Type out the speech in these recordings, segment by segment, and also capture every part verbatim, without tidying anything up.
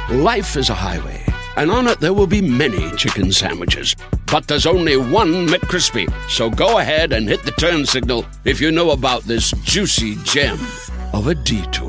Life is a highway, and on it there will be many chicken sandwiches. But there's only one McCrispy. So go ahead and hit the turn signal if you know about this juicy gem of a detour.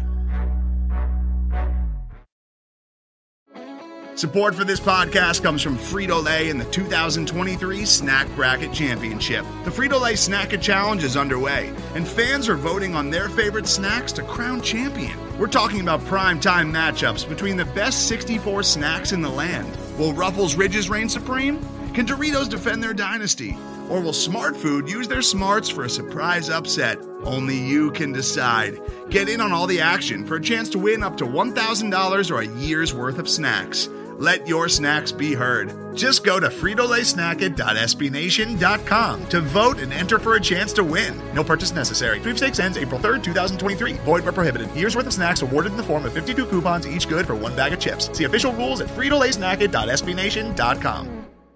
Support for this podcast comes from Frito-Lay and the two thousand twenty-three Snack Bracket Championship. The Frito-Lay Snack-A Challenge is underway, and fans are voting on their favorite snacks to crown champion. We're talking about prime-time matchups between the best sixty-four snacks in the land. Will Ruffles Ridges reign supreme? Can Doritos defend their dynasty? Or will Smart Food use their smarts for a surprise upset? Only you can decide. Get in on all the action for a chance to win up to one thousand dollars or a year's worth of snacks. Let your snacks be heard. Just go to Frito Lay Snack It dot S B Nation dot com to vote and enter for a chance to win. No purchase necessary. Sweepstakes ends April third, twenty twenty-three. Void where prohibited. Year's worth of snacks awarded in the form of fifty-two coupons, each good for one bag of chips. See official rules at Frito Lay Snack It dot S B Nation dot com.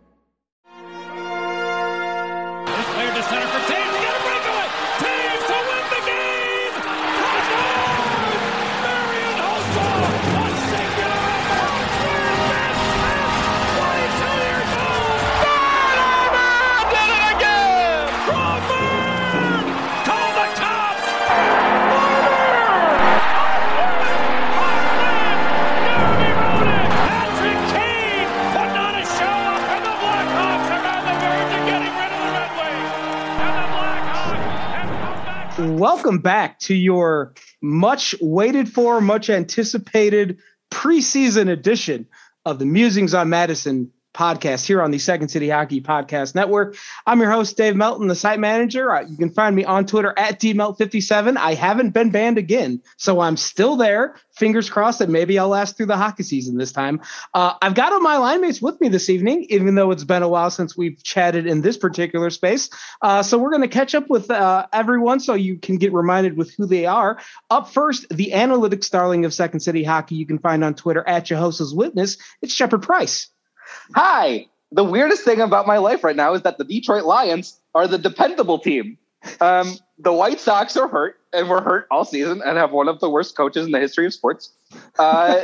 Welcome back to your much waited for, much anticipated preseason edition of the Musings on Madison podcast here on the Second City Hockey Podcast Network. I'm your host, Dave Melton, the site manager. You can find me on Twitter at D Melt fifty-seven. I haven't been banned again, so I'm still there. Fingers crossed that maybe I'll last through the hockey season this time. Uh, I've got all my line mates with me this evening, even though it's been a while since we've chatted in this particular space. Uh, so we're going to catch up with uh, everyone so you can get reminded with who they are. Up first, the analytics darling of Second City Hockey you can find on Twitter at Jehoshaphat's Witness. It's Shepard Price. Hi. The weirdest thing about my life right now is that the Detroit Lions are the dependable team. Um, the White Sox are hurt and were hurt all season and have one of the worst coaches in the history of sports. Uh,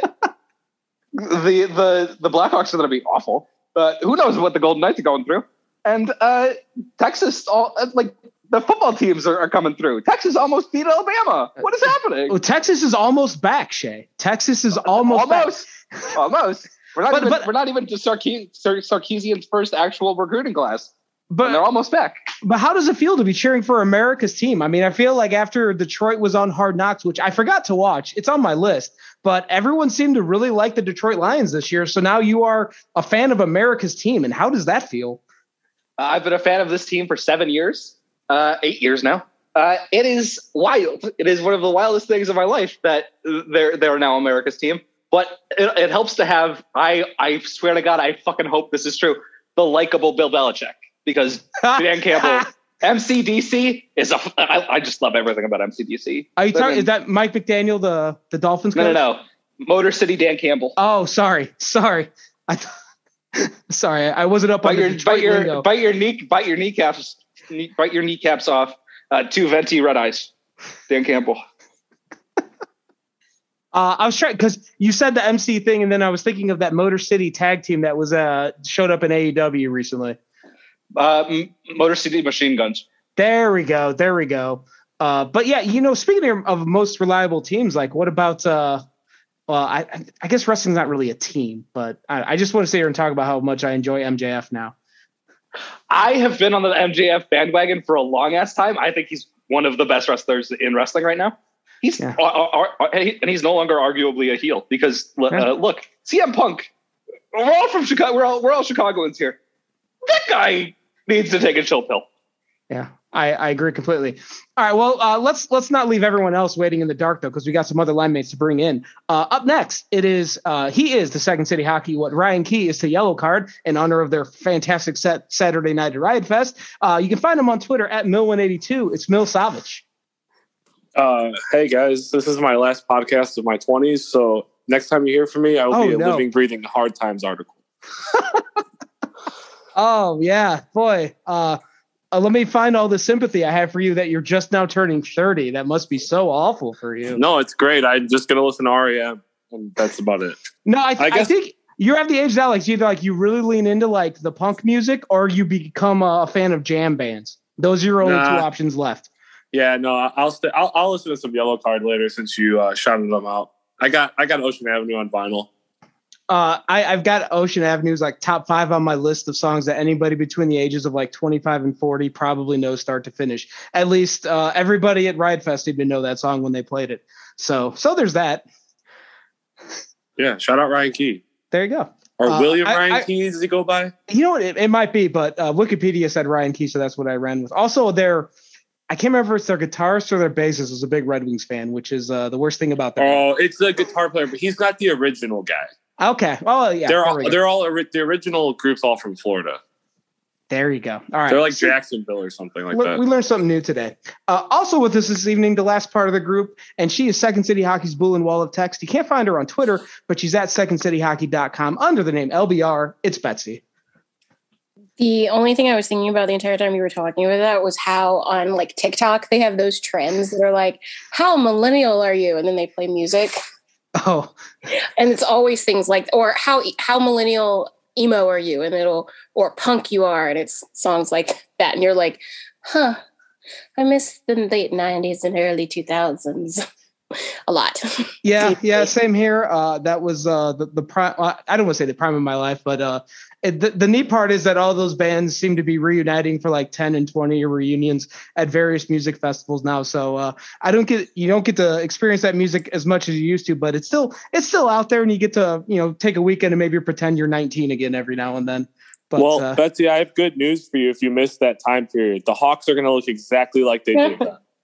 the the the Blackhawks are going to be awful. Uh, who knows what the Golden Knights are going through? And uh, Texas, all like the football teams are, are coming through. Texas almost beat Alabama. What is happening? Well, Texas is almost back, Shay. Texas is almost almost back. almost. We're not, but, even, but, we're not even to Sarke- Sar- Sarkeesian's first actual recruiting class. But and they're almost back. But how does it feel to be cheering for America's team? I mean, I feel like after Detroit was on Hard Knocks, which I forgot to watch, it's on my list, but everyone seemed to really like the Detroit Lions this year. So now you are a fan of America's team. And how does that feel? Uh, I've been a fan of this team for seven years, uh, eight years now. Uh, it is wild. It is one of the wildest things of my life that they're, they're now America's team. But it, it helps to have, I, I swear to God, I fucking hope this is true, the likable Bill Belichick. Because Dan Campbell, M C D C is a, I, I just love everything about M C D C. Are you talking, is that Mike McDaniel, the, the Dolphins coach? No, no, no. Motor City Dan Campbell. Oh, sorry. Sorry. I th- sorry. I wasn't up bite on the your, Detroit bite your, lingo. bite your knee, bite your kneecaps, knee, bite your kneecaps off. Uh, two venti red eyes. Dan Campbell. Uh, I was trying because you said the M C thing, and then I was thinking of that Motor City tag team that was uh, showed up in A E W recently. Uh, M- Motor City Machine Guns. There we go. There we go. Uh, but yeah, you know, speaking of, of most reliable teams, like what about? Uh, well, I, I guess wrestling's not really a team, but I, I just want to sit here and talk about how much I enjoy M J F now. I have been on the M J F bandwagon for a long ass time. I think he's one of the best wrestlers in wrestling right now. He's yeah. uh, uh, uh, and he's no longer arguably a heel because uh, yeah. look, C M Punk. We're all from Chicago. We're all we're all Chicagoans here. That guy needs to take a chill pill. Yeah, I, I agree completely. All right, well, uh, let's let's not leave everyone else waiting in the dark though, because we got some other line mates to bring in. Uh, up next, it is uh, he is the Second City Hockey. What Ryan Key is to Yellow Card in honor of their fantastic set Saturday night at Riot Fest. Uh, you can find him on Twitter at Mill one eighty-two. It's Mill Savage. Uh, hey guys, this is my last podcast of my twenties. So next time you hear from me, I will oh, be a no. living, breathing Hard Times article. Oh yeah, boy. Uh, uh, let me find all the sympathy I have for you that you're just now turning thirty. That must be so awful for you. No, it's great. I'm just going to listen to R E M. and that's about it. No, I, th- I, guess- I think you're at the age now, like either like you really lean into like the punk music or you become a fan of jam bands. Those are your only Nah. two options left. Yeah, no, I'll st- I'll, I'll listen to some Yellow Card later since you uh, shouted them out. I got I got Ocean Avenue on vinyl. Uh, I, I've got Ocean Avenue's like top five on my list of songs that anybody between the ages of like twenty-five and forty probably knows start to finish. At least uh, everybody at Riot Fest seemed to know that song when they played it. So so there's that. Yeah, shout out Ryan Key. There you go. Or Uh, William I- Ryan I- Key, does he go by? You know what? It, it might be, but uh, Wikipedia said Ryan Key, so that's what I ran with. Also, their I can't remember if it's their guitarist or their bassist was a big Red Wings fan, which is uh, the worst thing about that. Oh, it's the guitar player, but he's not the original guy. Okay. Oh, yeah. they're there all we go. they're all ori- the original group's all from Florida. There you go. All right. They're like So- Jacksonville or something like we, that. we learned something new today. Uh, also with us this evening, the last part of the group, and she is Second City Hockey's Bulletin Wall of Text. You can't find her on Twitter, but she's at second city hockey dot com under the name L B R. It's Betsy. The only thing I was thinking about the entire time you were talking about that was how on like TikTok they have those trends that are like, how millennial are you? And then they play music. Oh, And it's always things like, or how how millennial emo are you? And it'll, or punk you are. And it's songs like that. And you're like, huh, I miss the late nineties and early two thousands a lot. yeah, yeah, same here. Uh, that was uh, the, the prime. Uh, I don't want to say the prime of my life, but uh, it, the, the neat part is that all those bands seem to be reuniting for like ten and twenty year reunions at various music festivals now. So uh, I don't get, you don't get to experience that music as much as you used to, but it's still, it's still out there and you get to, you know, take a weekend and maybe pretend you're nineteen again every now and then. But, well, uh, Betsy, I have good news for you if you missed that time period. The Hawks are going to look exactly like they did.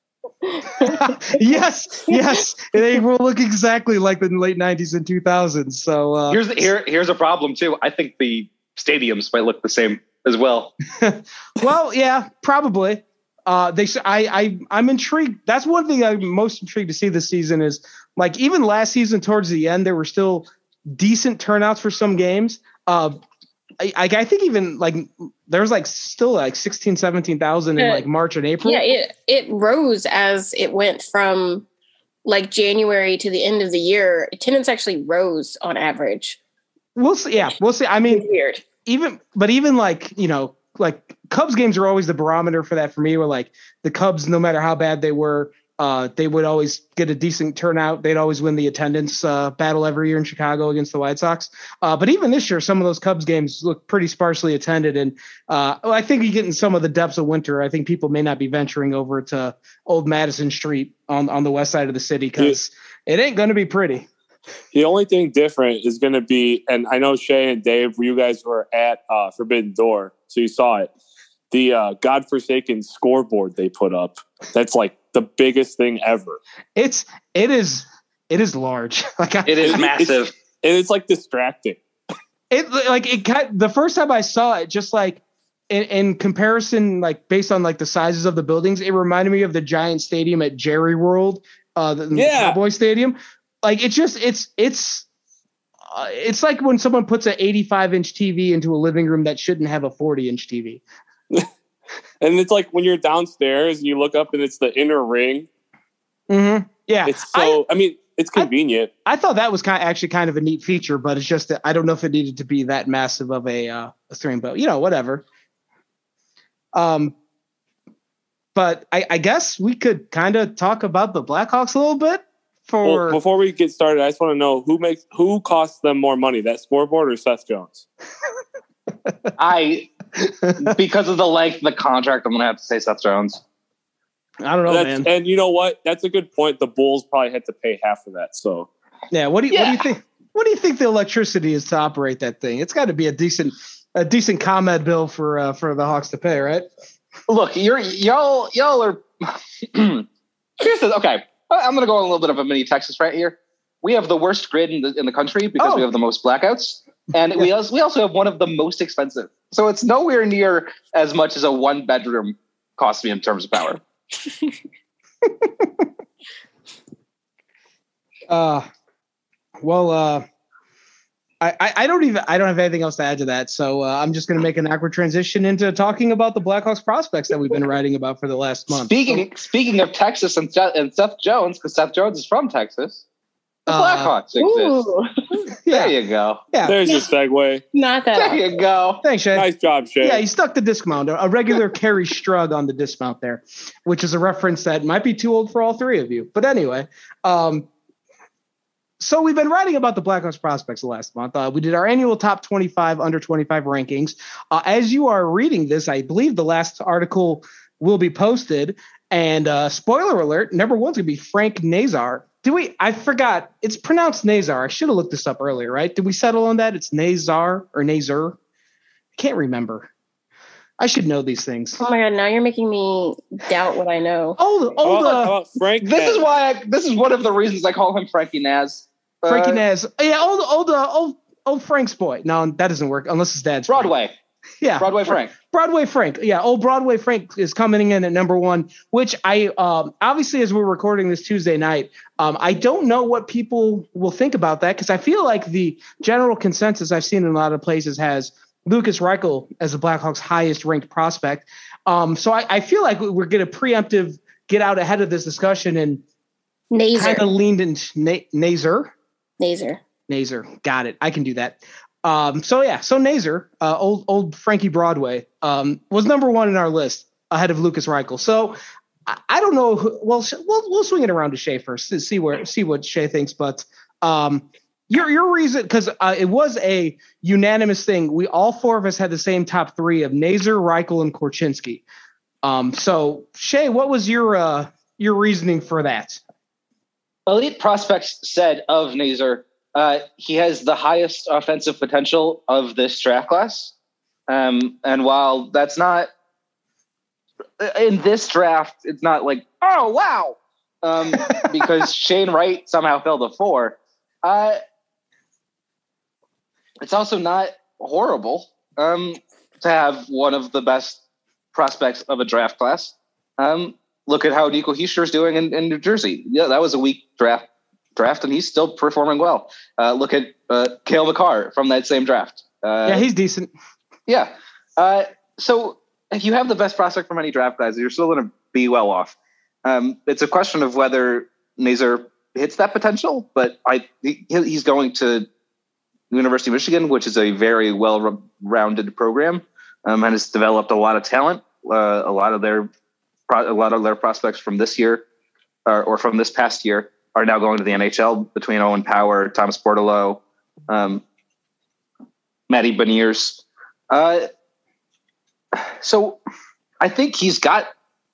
yes, yes, they will look exactly like the late nineties and two thousands. So uh, Here's the, here here's a problem too. I think the stadiums might look the same as well. well, yeah, probably. Uh, they, I, I, I'm intrigued. That's one thing I'm most intrigued to see this season is like even last season towards the end, there were still decent turnouts for some games. Uh, I, I, I think even like there was like still like sixteen, seventeen thousand in Yeah. like March and April. Yeah, it it rose as it went from like January to the end of the year. Attendance actually rose on average. We'll see. Yeah, we'll see. I mean, It's weird. even, but even like, you know, like Cubs games are always the barometer for that for me, where like the Cubs, no matter how bad they were, uh, they would always get a decent turnout. They'd always win the attendance uh, battle every year in Chicago against the White Sox. Uh, but even this year, some of those Cubs games look pretty sparsely attended. And uh, I think you get in some of the depths of winter, I think people may not be venturing over to Old Madison Street on, on the west side of the city because it ain't going to be pretty. The only thing different is going to be, and I know Shay and Dave, you guys were at uh, Forbidden Door, so you saw it. The uh, godforsaken scoreboard they put up. That's like the biggest thing ever. It's it is it is large. Like I, It is It- massive. It's, and it's like distracting. it like it got, the first time I saw it, just like in, in comparison, like based on like the sizes of the buildings, it reminded me of the giant stadium at Jerry World, uh, the, the Yeah. Cowboy Stadium. Like it just it's it's uh, it's like when someone puts an eighty-five inch T V into a living room that shouldn't have a forty inch T V. And it's like when you're downstairs and you look up and it's the inner ring. Mm-hmm. Yeah, It's so, I, mean, it's convenient. I, I thought that was kind of, actually kind of a neat feature, but it's just that I don't know if it needed to be that massive of a uh, a stream, but you know, whatever. Um, but I, I guess we could kind of talk about the Blackhawks a little bit. For Well, before we get started, I just want to know who makes who costs them more money, that scoreboard or Seth Jones? I because of the length of the contract, I'm gonna have to say Seth Jones. I don't know, That's, man. and you know what? That's a good point. The Bulls probably had to pay half of that. So Yeah, what do you what do Yeah. you think? What do you think the electricity is to operate that thing? It's got to be a decent a decent ComEd bill for uh, for the Hawks to pay, right? Look, you're y'all y'all are. Here's the okay. I'm gonna go on a little bit of a mini Texas right here. We have the worst grid in the in the country because Oh. we have the most blackouts, and we also we also have one of the most expensive. So it's nowhere near as much as a one bedroom costs me in terms of power. Uh, well, uh, I, I, I don't even I don't have anything else to add to that. So uh, I'm just going to make an awkward transition into talking about the Blackhawks prospects that we've been writing about for the last month. Speaking speaking of Texas and Seth, and Seth Jones, because Seth Jones is from Texas. The Blackhawks exist. Yeah. There you go. Yeah. There's your segue. Not that. There often. you go. Thanks, Shay. Nice job, Shay. Yeah, he stuck the dismount, a regular Kerry Strug on the dismount there, which is a reference that might be too old for all three of you. But anyway, um, so we've been writing about the Blackhawks prospects last month. Uh, we did our annual top twenty-five, under twenty-five rankings. Uh, as you are reading this, I believe the last article will be posted. And uh, spoiler alert, number one's going to be Frank Nazar. Do we? I forgot. It's pronounced Nazar. I should have looked this up earlier, right? Did we settle on that? It's Nazar or Nazar? I can't remember. I should know these things. Oh my god! Now you're making me doubt what I know. Oh, How oh, about, how the about Frank? This Naz? is why. I, this is one of the reasons I call him Frankie Naz. Uh, Frankie Naz. Yeah, old, old, uh, old, old Frank's boy. No, that doesn't work unless his dad's Frank. Broadway. Yeah, Broadway Frank. Broadway Frank. Yeah, old Broadway Frank is coming in at number one, which I um, obviously, as we're recording this Tuesday night, um, I don't know what people will think about that because I feel like the general consensus I've seen in a lot of places has Lukas Reichel as the Blackhawks' highest ranked prospect. Um, so I, I feel like we're going to preemptive get out ahead of this discussion and Nazar. kind of leaned into Na- Nazar. Nazar. Nazar. Got it. I can do that. Um, so yeah, so Nazar, uh, old old Frankie Broadway, um, was number one in our list ahead of Lukas Reichel. So I, I don't know. Who, well, we'll we'll swing it around to Shay first to see where see what Shay thinks. But um, your your reason, because uh, it was a unanimous thing. We all four of us had the same top three of Nazar, Reichel, and Korchinski. Um, so Shay, what was your uh, your reasoning for that? Elite Prospects said of Nazar, uh, he has the highest offensive potential of this draft class. Um, and while that's not in this draft, it's not like, oh, wow, um, because Shane Wright somehow fell to four. Uh, it's also not horrible um, to have one of the best prospects of a draft class. Um, look at how Nico Hischier is doing in, in New Jersey. Yeah, that was a weak draft draft, and he's still performing well. Uh, look at uh, Cale Makar from that same draft. Uh, Yeah, he's decent. yeah. Uh, so if you have the best prospect from any draft class, you're still going to be well off. Um, it's a question of whether Nazar hits that potential, but I he, he's going to University of Michigan, which is a very well-rounded program, um, and has developed a lot of talent. Uh, a lot of their a lot of their prospects from this year or, or from this past year are now going to the N H L between Owen Power, Thomas Portillo, um, Matty Beniers. Uh, so I think he's got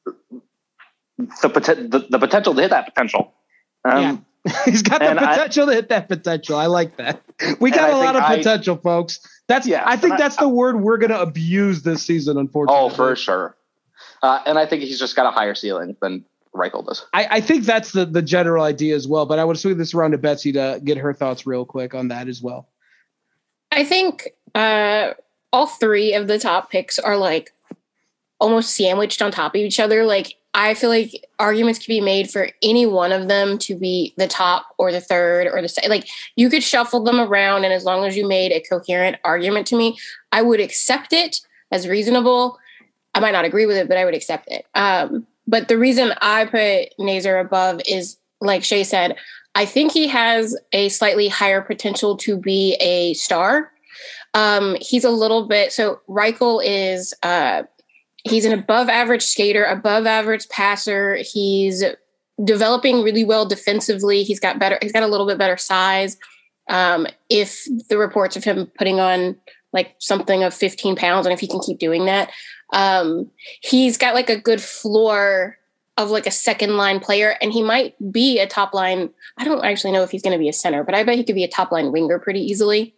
the, poten- the, the potential to hit that potential. Um, yeah. He's got the and potential I, to hit that potential. I like that. We got a lot of potential, I, folks. That's yeah. I think that's I, the word we're going to abuse this season, unfortunately. Oh, for sure. Uh, and I think he's just got a higher ceiling than Reichel does. I, I think that's the, the general idea as well, but I would swing this around to Betsy to get her thoughts real quick on that as well. I think uh, all three of the top picks are like almost sandwiched on top of each other. Like, I feel like arguments could be made for any one of them to be the top or the third or the second. Like, you could shuffle them around, and as long as you made a coherent argument to me, I would accept it as reasonable. I might not agree with it, but I would accept it. Um, but the reason I put Nazar above is, like Shay said, I think he has a slightly higher potential to be a star. Um, he's a little bit, so Reichel is, uh, he's an above average skater, above average passer. He's developing really well defensively. He's got better, he's got a little bit better size. Um, if the reports of him putting on like something of fifteen pounds, and if he can keep doing that, um, he's got like a good floor of like a second line player, and he might be a top line. I don't actually know if he's going to be a center, but I bet he could be a top line winger pretty easily.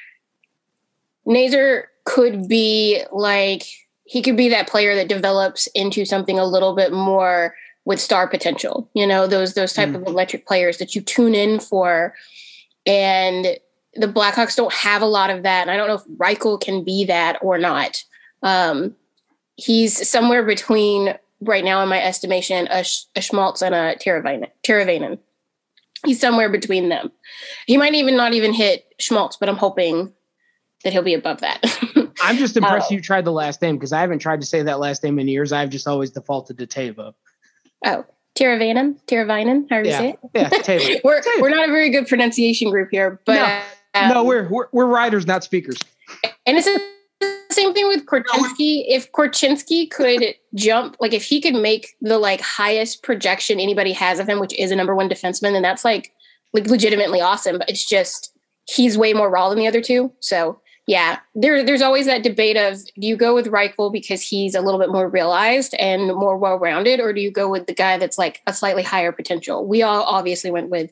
Nazar could be like, he could be that player that develops into something a little bit more with star potential. You know, those, those type mm. of electric players that you tune in for. And the Blackhawks don't have a lot of that. And I don't know if Reichel can be that or not. Um, he's somewhere between, right now in my estimation, a, a Schmaltz and a Teravainen. He's somewhere between them. He might even not even hit Schmaltz, but I'm hoping that he'll be above that. I'm just impressed uh, you tried the last name, because I haven't tried to say that last name in years. I've just always defaulted to Tavo. Oh, Tiravainen, Tiravainen, however you Yeah, say it. yeah, Taylor. we're Taylor. we're not a very good pronunciation group here, but No. um, no, we're, we're we're writers, not speakers. and it's the same thing with Korchinski. If Korchinski could jump, like if he could make the like highest projection anybody has of him, which is a number one defenseman, then that's like like legitimately awesome. But it's just he's way more raw than the other two. So yeah, there there's always that debate of do you go with Reichel because he's a little bit more realized and more well rounded, or do you go with the guy that's like a slightly higher potential? We all obviously went with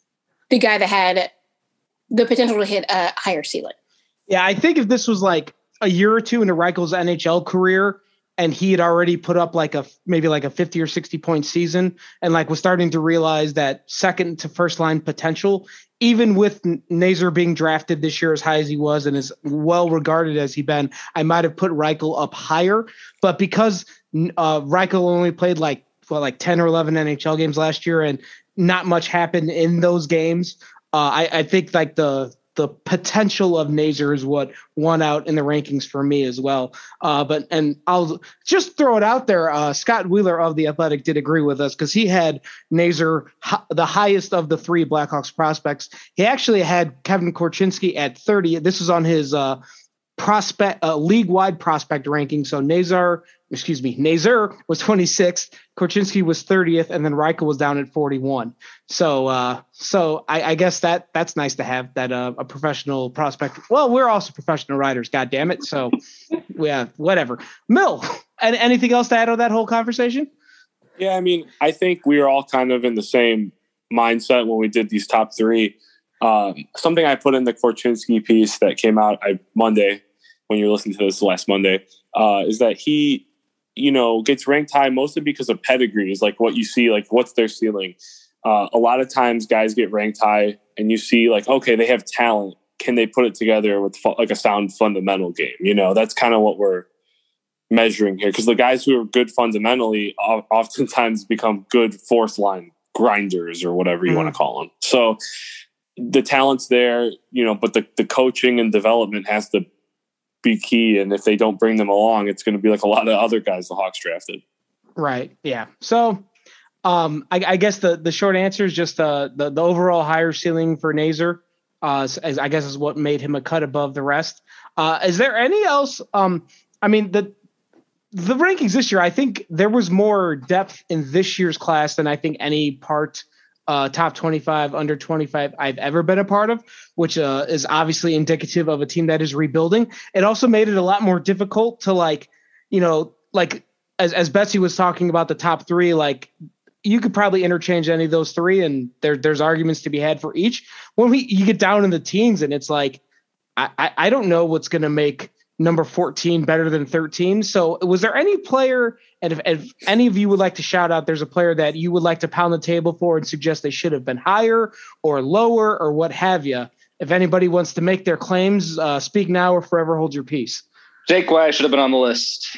the guy that had the potential to hit a higher ceiling. Yeah, I think if this was like a year or two into Reichel's N H L career and he had already put up like a maybe like a fifty or sixty point season and like was starting to realize that second to first line potential, even with Nazar being drafted this year as high as he was and as well regarded as he been, I might have put Reichel up higher. But because uh, Reichel only played like well, like ten or eleven N H L games last year and not much happened in those games, uh, I, I think like the the potential of Nazar is what won out in the rankings for me as well. Uh, but, and I'll just throw it out there. Uh, Scott Wheeler of The Athletic did agree with us because he had Nazar h- the highest of the three Blackhawks prospects. He actually had Kevin Korchinski at thirty. This is on his uh, prospect uh, league-wide prospect ranking. So Nazar, excuse me, Nazar was twenty-sixth, Korchinski was thirtieth, and then Reichel was down at forty-one. So, uh, so I, I guess that that's nice to have that uh, a professional prospect. Well, we're also professional writers, God damn it. So, yeah, whatever. Mill, and anything else to add on that whole conversation? Yeah, I mean, I think we were all kind of in the same mindset when we did these top three. Um, something I put in the Korchinski piece that came out I, Monday, when you're listening to this last Monday, uh, is that he, you know, gets ranked high mostly because of pedigrees, like what you see, like what's their ceiling. Uh, a lot of times guys get ranked high and you see like, okay, they have talent. Can they put it together with fu- like a sound fundamental game? You know, that's kind of what we're measuring here. Because the guys who are good fundamentally o- oftentimes become good fourth line grinders or whatever you mm-hmm. want to call them. So the talent's there, you know, but the, the coaching and development has to be key. And if they don't bring them along, it's going to be like a lot of other guys the Hawks drafted. Right. Yeah. So um, I, I guess the, the short answer is just uh, the, the overall higher ceiling for Nazar, uh, as I guess is what made him a cut above the rest. Uh, is there any else? Um, I mean, the, the rankings this year, I think there was more depth in this year's class than I think any part Uh, top twenty-five, under twenty-five I've ever been a part of, which uh, is obviously indicative of a team that is rebuilding. It also made it a lot more difficult to like, you know, like as, as Betsy was talking about the top three, like you could probably interchange any of those three and there, there's arguments to be had for each. When we you get down in the teens and it's like, I, I, I don't know what's going to make number fourteen better than thirteen. So was there any player, and if, if any of you would like to shout out, there's a player that you would like to pound the table for and suggest they should have been higher or lower or what have you. If anybody wants to make their claims, uh, speak now or forever hold your peace. Jake Wise should have been on the list.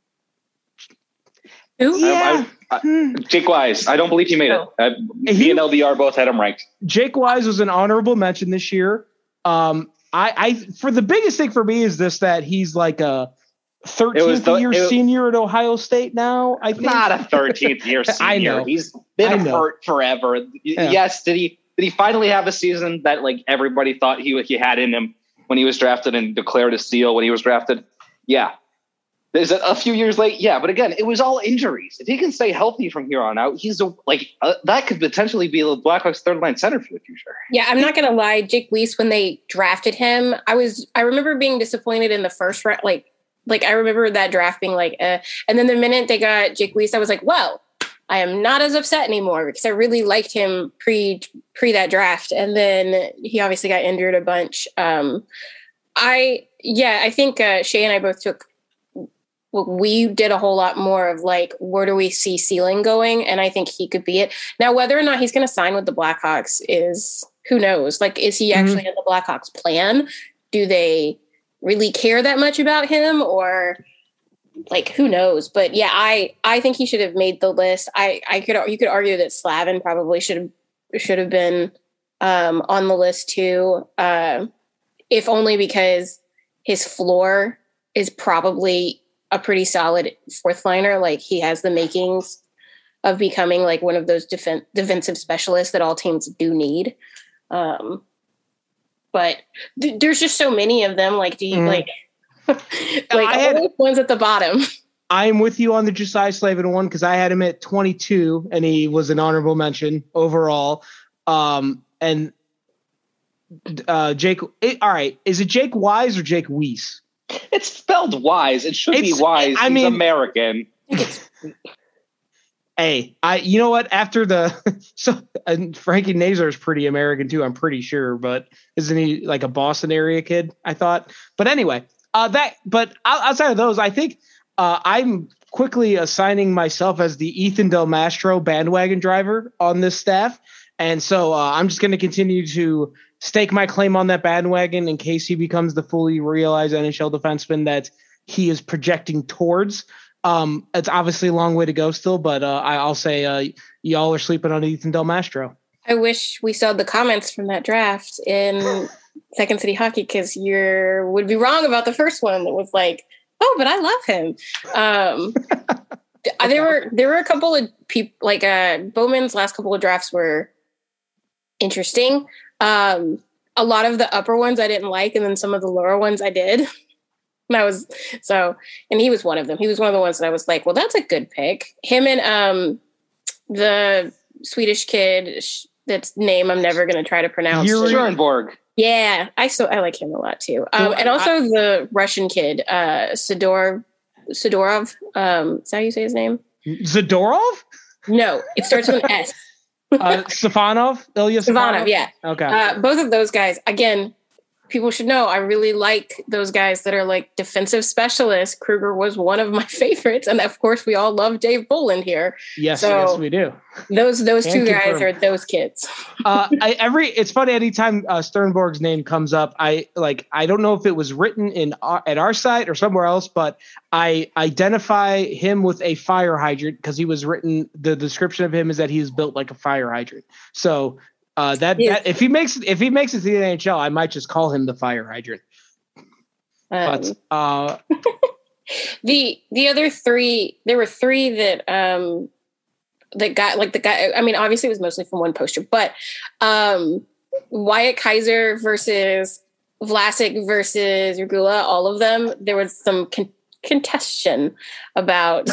Who? Yeah. I, I, I, Jake Wise. I don't believe he made oh. it. Uh, he and L D R both had him ranked. Jake Wise was an honorable mention this year. Um, I, I, for the biggest thing for me is this, that he's like a thirteenth the, year it, senior at Ohio State now. I think not a thirteenth year senior. I know. He's been hurt forever. Yeah. Yes. Did he, did he finally have a season that like everybody thought he, he had in him when he was drafted and declared a steal when he was drafted? Yeah. Is it a few years late? Yeah. But again, it was all injuries. If he can stay healthy from here on out, he's a, like, uh, that could potentially be the Blackhawks third line center for the future. Yeah. I'm not going to lie. Jake Weiss, when they drafted him, I was, I remember being disappointed in the first round. Like, like I remember that draft being like, uh, and then the minute they got Jake Weiss, I was like, well, I am not as upset anymore because I really liked him pre, pre that draft. And then he obviously got injured a bunch. Um, I, yeah, I think uh, Shay and I both took, we did a whole lot more of like, where do we see ceiling going? And I think he could be it. Now, whether or not he's going to sign with the Blackhawks is, who knows? Like, is he actually mm-hmm. in the Blackhawks plan? Do they really care that much about him, or like, who knows? But yeah, I, I think he should have made the list. I, I could, you could argue that Slavin probably should have, should have been um, on the list too. Uh, if only because his floor is probably a pretty solid fourth liner. Like, he has the makings of becoming like one of those defen- defensive specialists that all teams do need. Um, but th- there's just so many of them. Like, do you mm. like, like I had, all the ones at the bottom? I'm with you on the Josiah Slavin one because I had him at twenty-two and he was an honorable mention overall. Um, and uh, Jake, it, all right, is it Jake Wise or Jake Weiss? It's spelled Wise. It should it's, be Wise. I He's mean, American. Hey, I you know what? After the so and Frankie Nazar is pretty American too. I'm pretty sure, but isn't he like a Boston area kid? I thought. But anyway, uh, that. But outside of those, I think. Uh, I'm quickly assigning myself as the Ethan Del Mastro bandwagon driver on this staff. And so uh, I'm just going to continue to stake my claim on that bandwagon in case he becomes the fully realized N H L defenseman that he is projecting towards. Um, it's obviously a long way to go still, but uh, I, I'll say uh, y'all are sleeping on Ethan Del Mastro. I wish we saw the comments from that draft in Second City Hockey because you would be wrong about the first one that was like, oh, but I love him. Um, okay. There were there were a couple of people like uh, Bowman's last couple of drafts were interesting. Um, a lot of the upper ones I didn't like, and then some of the lower ones I did. And I was so, and he was one of them. He was one of the ones that I was like, well, that's a good pick. Him and um, the Swedish kid that's name I'm never going to try to pronounce. Schoenborg. Yeah, I so I like him a lot too. Um, and also I, the Russian kid, uh, Sidor, Sidorov. Um, is that how you say his name? Zadorov? No, it starts with an S. uh, Stefanov? Ilya Stefanov? Stefanov, yeah. Okay. Uh, both of those guys, again, people should know I really like those guys that are like defensive specialists. Kruger was one of my favorites. And of course, we all love Dave Bolland here. Yes, so yes, we do. Those those and two confirmed. guys are those kids. uh, I, every it's funny anytime uh, Sternborg's name comes up. I like I don't know if it was written in our, at our site or somewhere else, but I identify him with a fire hydrant because he was written. The description of him is that he's built like a fire hydrant. So uh, that, yeah. that if he makes if he makes it to the N H L, I might just call him the fire hydrant. Um, but uh, the the other three, there were three that. Um, The guy, like the guy, I mean, obviously it was mostly from one poster, but um, Wyatt Kaiser versus Vlasic versus Regula, all of them, there was some con- contention about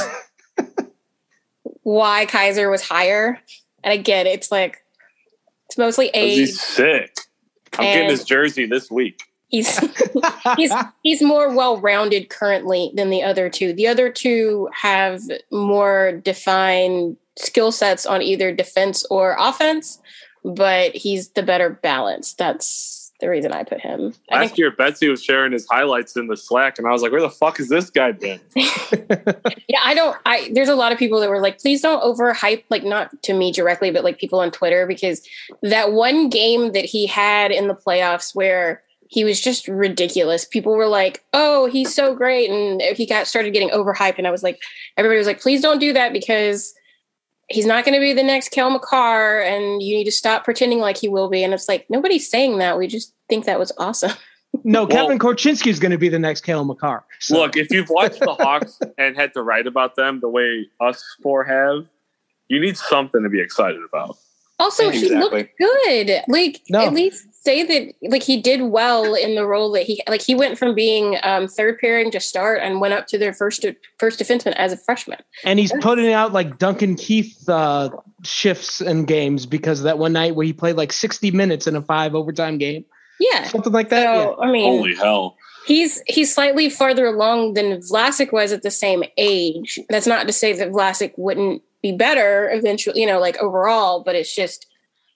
why Kaiser was higher. And again, it's like, it's mostly age. He's sick. I'm getting his jersey this week. He's he's he's more well-rounded currently than the other two. The other two have more defined skill sets on either defense or offense, but he's the better balance. That's the reason I put him. I Last think, year, Betsy was sharing his highlights in the Slack, and I was like, where the fuck has this guy been? yeah, I don't, I, there's a lot of people that were like, please don't overhype, like not to me directly, but like people on Twitter, because that one game that he had in the playoffs where he was just ridiculous. People were like, oh, he's so great. And he got started getting overhyped. And I was like, everybody was like, please don't do that because he's not going to be the next Cale Makar and you need to stop pretending like he will be. And it's like, nobody's saying that. We just think that was awesome. No, well, Kevin Korchinski is going to be the next Cale Makar. So. Look, if you've watched the Hawks and had to write about them the way us four have, you need something to be excited about. Also, exactly. he looked good. Like, no. At least say that, like, he did well in the role that he, like, he went from being um, third pairing to start and went up to their first first defenseman as a freshman. And he's putting out, like, Duncan Keith uh, shifts and games because of that one night where he played, like, sixty minutes in a five overtime game. Yeah. Something like that. So, yeah. I mean, holy hell. He's he's slightly farther along than Vlasic was at the same age. That's not to say that Vlasic wouldn't be better eventually, you know, like overall, but it's just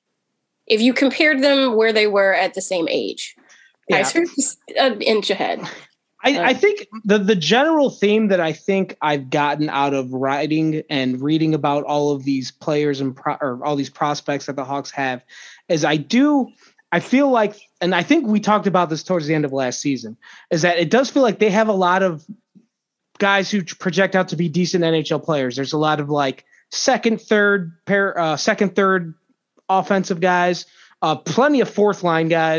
if you compared them where they were at the same age, yeah. Kaiser just an inch ahead. I, uh, I think the the general theme that I think I've gotten out of writing and reading about all of these players and pro, or all these prospects that the Hawks have is I do I feel like, and I think we talked about this towards the end of last season, is that it does feel like they have a lot of guys who project out to be decent N H L players. There's a lot of like second, third pair, uh, second, third offensive guys, uh, plenty of fourth line guys,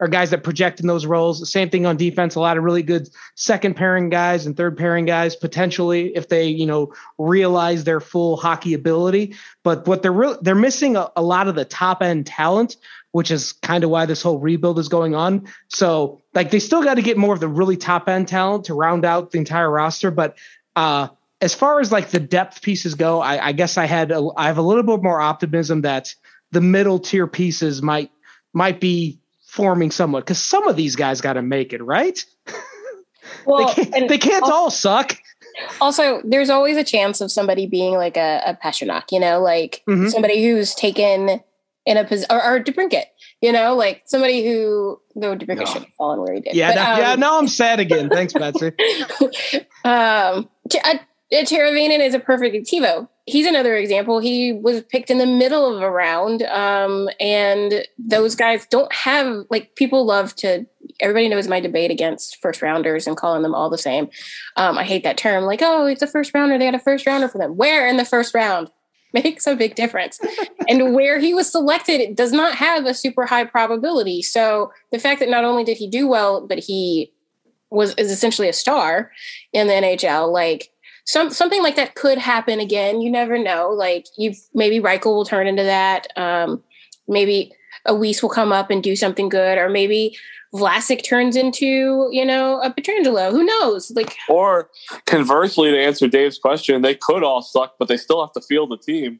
are guys that project in those roles. Same thing on defense. A lot of really good second pairing guys and third pairing guys potentially if they, you know, realize their full hockey ability. But what they're re- they're missing a, a lot of the top end talent, which is kind of why this whole rebuild is going on. So like they still got to get more of the really top end talent to round out the entire roster. But uh, as far as like the depth pieces go, I, I guess I had a, I have a little bit more optimism that the middle tier pieces might might be forming somewhat because some of these guys got to make it, right? Well, they can't, and they can't also, all suck. Also, there's always a chance of somebody being like a, a Pasternak, you know, like Mhm. somebody who's taken in a position, or, or DeBrincat, you know, like somebody who, though DeBrincat should have fallen where he did. Yeah, but, now, um, yeah. Now I'm sad again. Thanks, Betsy. um, T- uh, Teravainen is a perfect TiVo. He's another example. He was picked in the middle of a round, um, and those guys don't have like people love to. Everybody knows my debate against first rounders and calling them all the same. Um, I hate that term. Like, oh, it's a first rounder. They got a first rounder for them. Where in the first round makes a big difference, and where he was selected it does not have a super high probability. So the fact that not only did he do well, but he was is essentially a star in the N H L, like. Some something like that could happen again. You never know. Like you, maybe Reichel will turn into that. Um, maybe a Weiss will come up and do something good, or maybe Vlasic turns into you know a Pietrangelo. Who knows? Like, or conversely, to answer Dave's question, they could all suck, but they still have to field the team.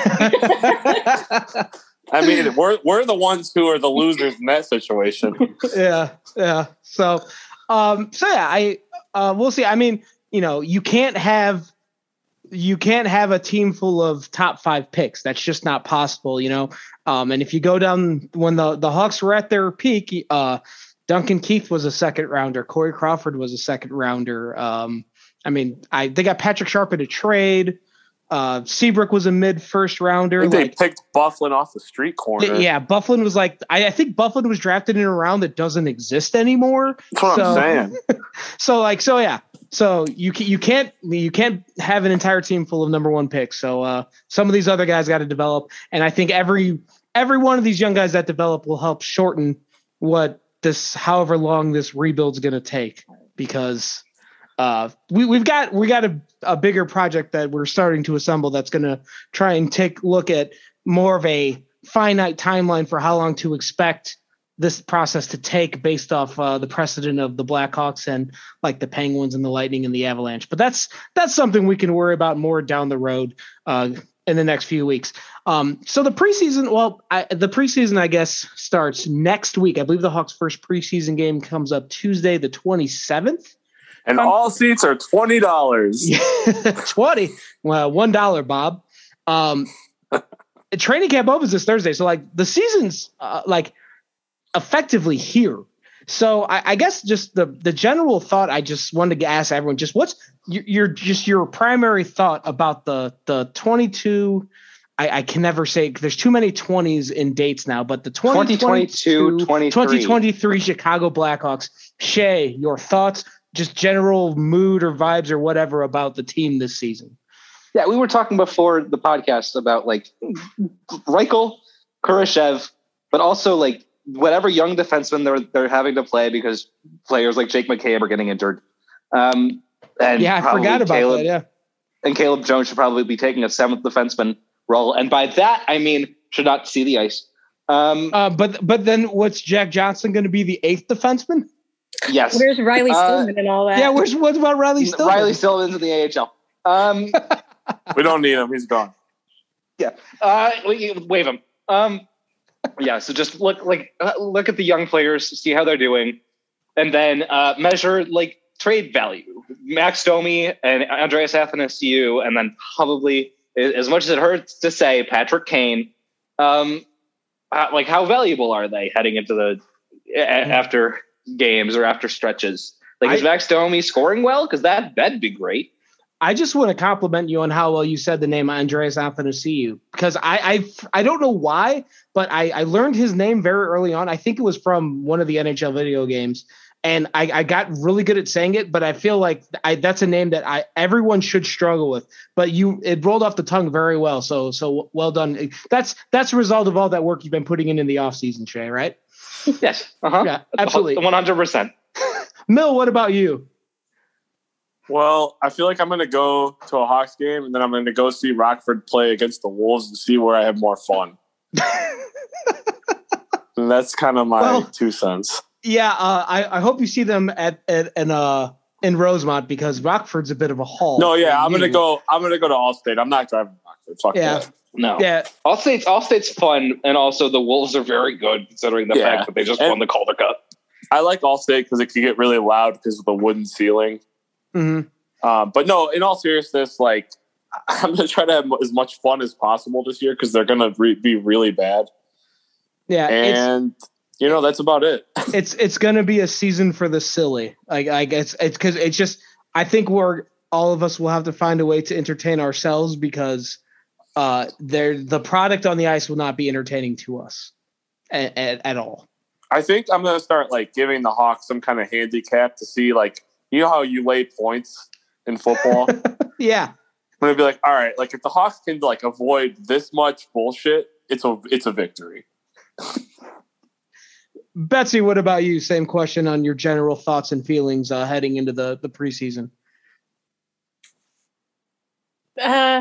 I mean, we're we're the ones who are the losers in that situation. yeah, yeah. So, um, so yeah, I uh, we'll see. I mean. You know, you can't have you can't have a team full of top five picks. That's just not possible, you know. Um, and if you go down when the, the Hawks were at their peak, uh, Duncan Keith was a second rounder. Corey Crawford was a second rounder. Um, I mean, I they got Patrick Sharp in a trade. Uh, Seabrook was a mid first rounder. I think like, they picked Bufflin off the street corner. Yeah, Bufflin was like I, I think Bufflin was drafted in a round that doesn't exist anymore. That's what so, I'm saying. so like so yeah. So you can, you can't you can't have an entire team full of number one picks. So uh, some of these other guys got to develop, and I think every every one of these young guys that develop will help shorten what this however long this rebuild's going to take. Because uh, we we've got we got a, a bigger project that we're starting to assemble that's going to try and take a look at more of a finite timeline for how long to expect this process to take based off uh, the precedent of the Blackhawks and like the Penguins and the Lightning and the Avalanche. But that's that's something we can worry about more down the road uh, in the next few weeks. Um, so the preseason, well, I, the preseason, I guess, starts next week. I believe the Hawks' first preseason game comes up Tuesday, the twenty-seventh. And um, all seats are twenty dollars. twenty Well, one dollar, Bob. Um, training camp opens this Thursday. So like the season's uh, like, effectively here. So I, I guess just the the general thought I just wanted to ask everyone, just what's your, your just your primary thought about the the twenty-two I, I can never say because there's too many twenties in dates now, but the twenty twenty-two, twenty twenty-three Chicago Blackhawks. Shay, your thoughts, just general mood or vibes or whatever about the team this season. Yeah, we were talking before the podcast about like Reichel, Kurashev, but also like whatever young defenseman they're they're having to play because players like Jake McCabe are getting injured. Um, and yeah, I forgot about Caleb, that. Yeah, and Caleb Jones should probably be taking a seventh defenseman role, and by that I mean should not see the ice. Um, uh, but but then what's Jack Johnson going to be the eighth defenseman? Yes. Where's Riley Stillman uh, and all that? Yeah, where's what about Riley Stillman? Riley Stillman's in the A H L. Um, we don't need him; he's gone. Yeah, uh, wave him. Um, yeah, so just look like uh, look at the young players, see how they're doing, and then uh, measure like trade value. Max Domi and Andreas Athanasiou, and then probably, as much as it hurts to say, Patrick Kane. Um, uh, like how valuable are they heading into the a- after games or after stretches? Like is I, Max Domi scoring well? Because that that'd be great. I just want to compliment you on how well you said the name Andreas Athanasiou because I, I I don't know why, but I, I learned his name very early on. I think it was from one of the N H L video games, and I, I got really good at saying it. But I feel like I, that's a name that I everyone should struggle with. But you it rolled off the tongue very well. So so well done. That's that's a result of all that work you've been putting in in the off season, Shay. Right? Yes. Uh-huh. Yeah, absolutely. one hundred percent. Mill, what about you? Well, I feel like I'm going to go to a Hawks game, and then I'm going to go see Rockford play against the Wolves and see where I have more fun. And that's kind of my Well, two cents. Yeah, uh, I, I hope you see them at, at, at uh, in Rosemont because Rockford's a bit of a haul. No, yeah, I'm You- going to go. I'm going to go to Allstate. I'm not driving to Rockford. Fuck Yeah. that. No. Yeah, Allstate's Allstate's fun, and also the Wolves are very good considering the Yeah. fact that they just And- won the Calder Cup. I like Allstate because it can get really loud because of the wooden ceiling. hmm Um, but no, in all seriousness, like I'm going to try to have as much fun as possible this year because they're going to re- be really bad. yeah. It's, And you know that's about it. it's it's gonna be a season for the silly. Like I guess it's because it's just I think we're all of us will have to find a way to entertain ourselves because uh, they're the product on the ice will not be entertaining to us at, at, at all. I think I'm going to start like giving the Hawks some kind of handicap to see like you know how you lay points in football. Yeah, I'm going to be like, all right, like if the Hawks can like avoid this much bullshit, it's a it's a victory. Betsy, what about you? Same question on your general thoughts and feelings uh, heading into the the preseason. Uh,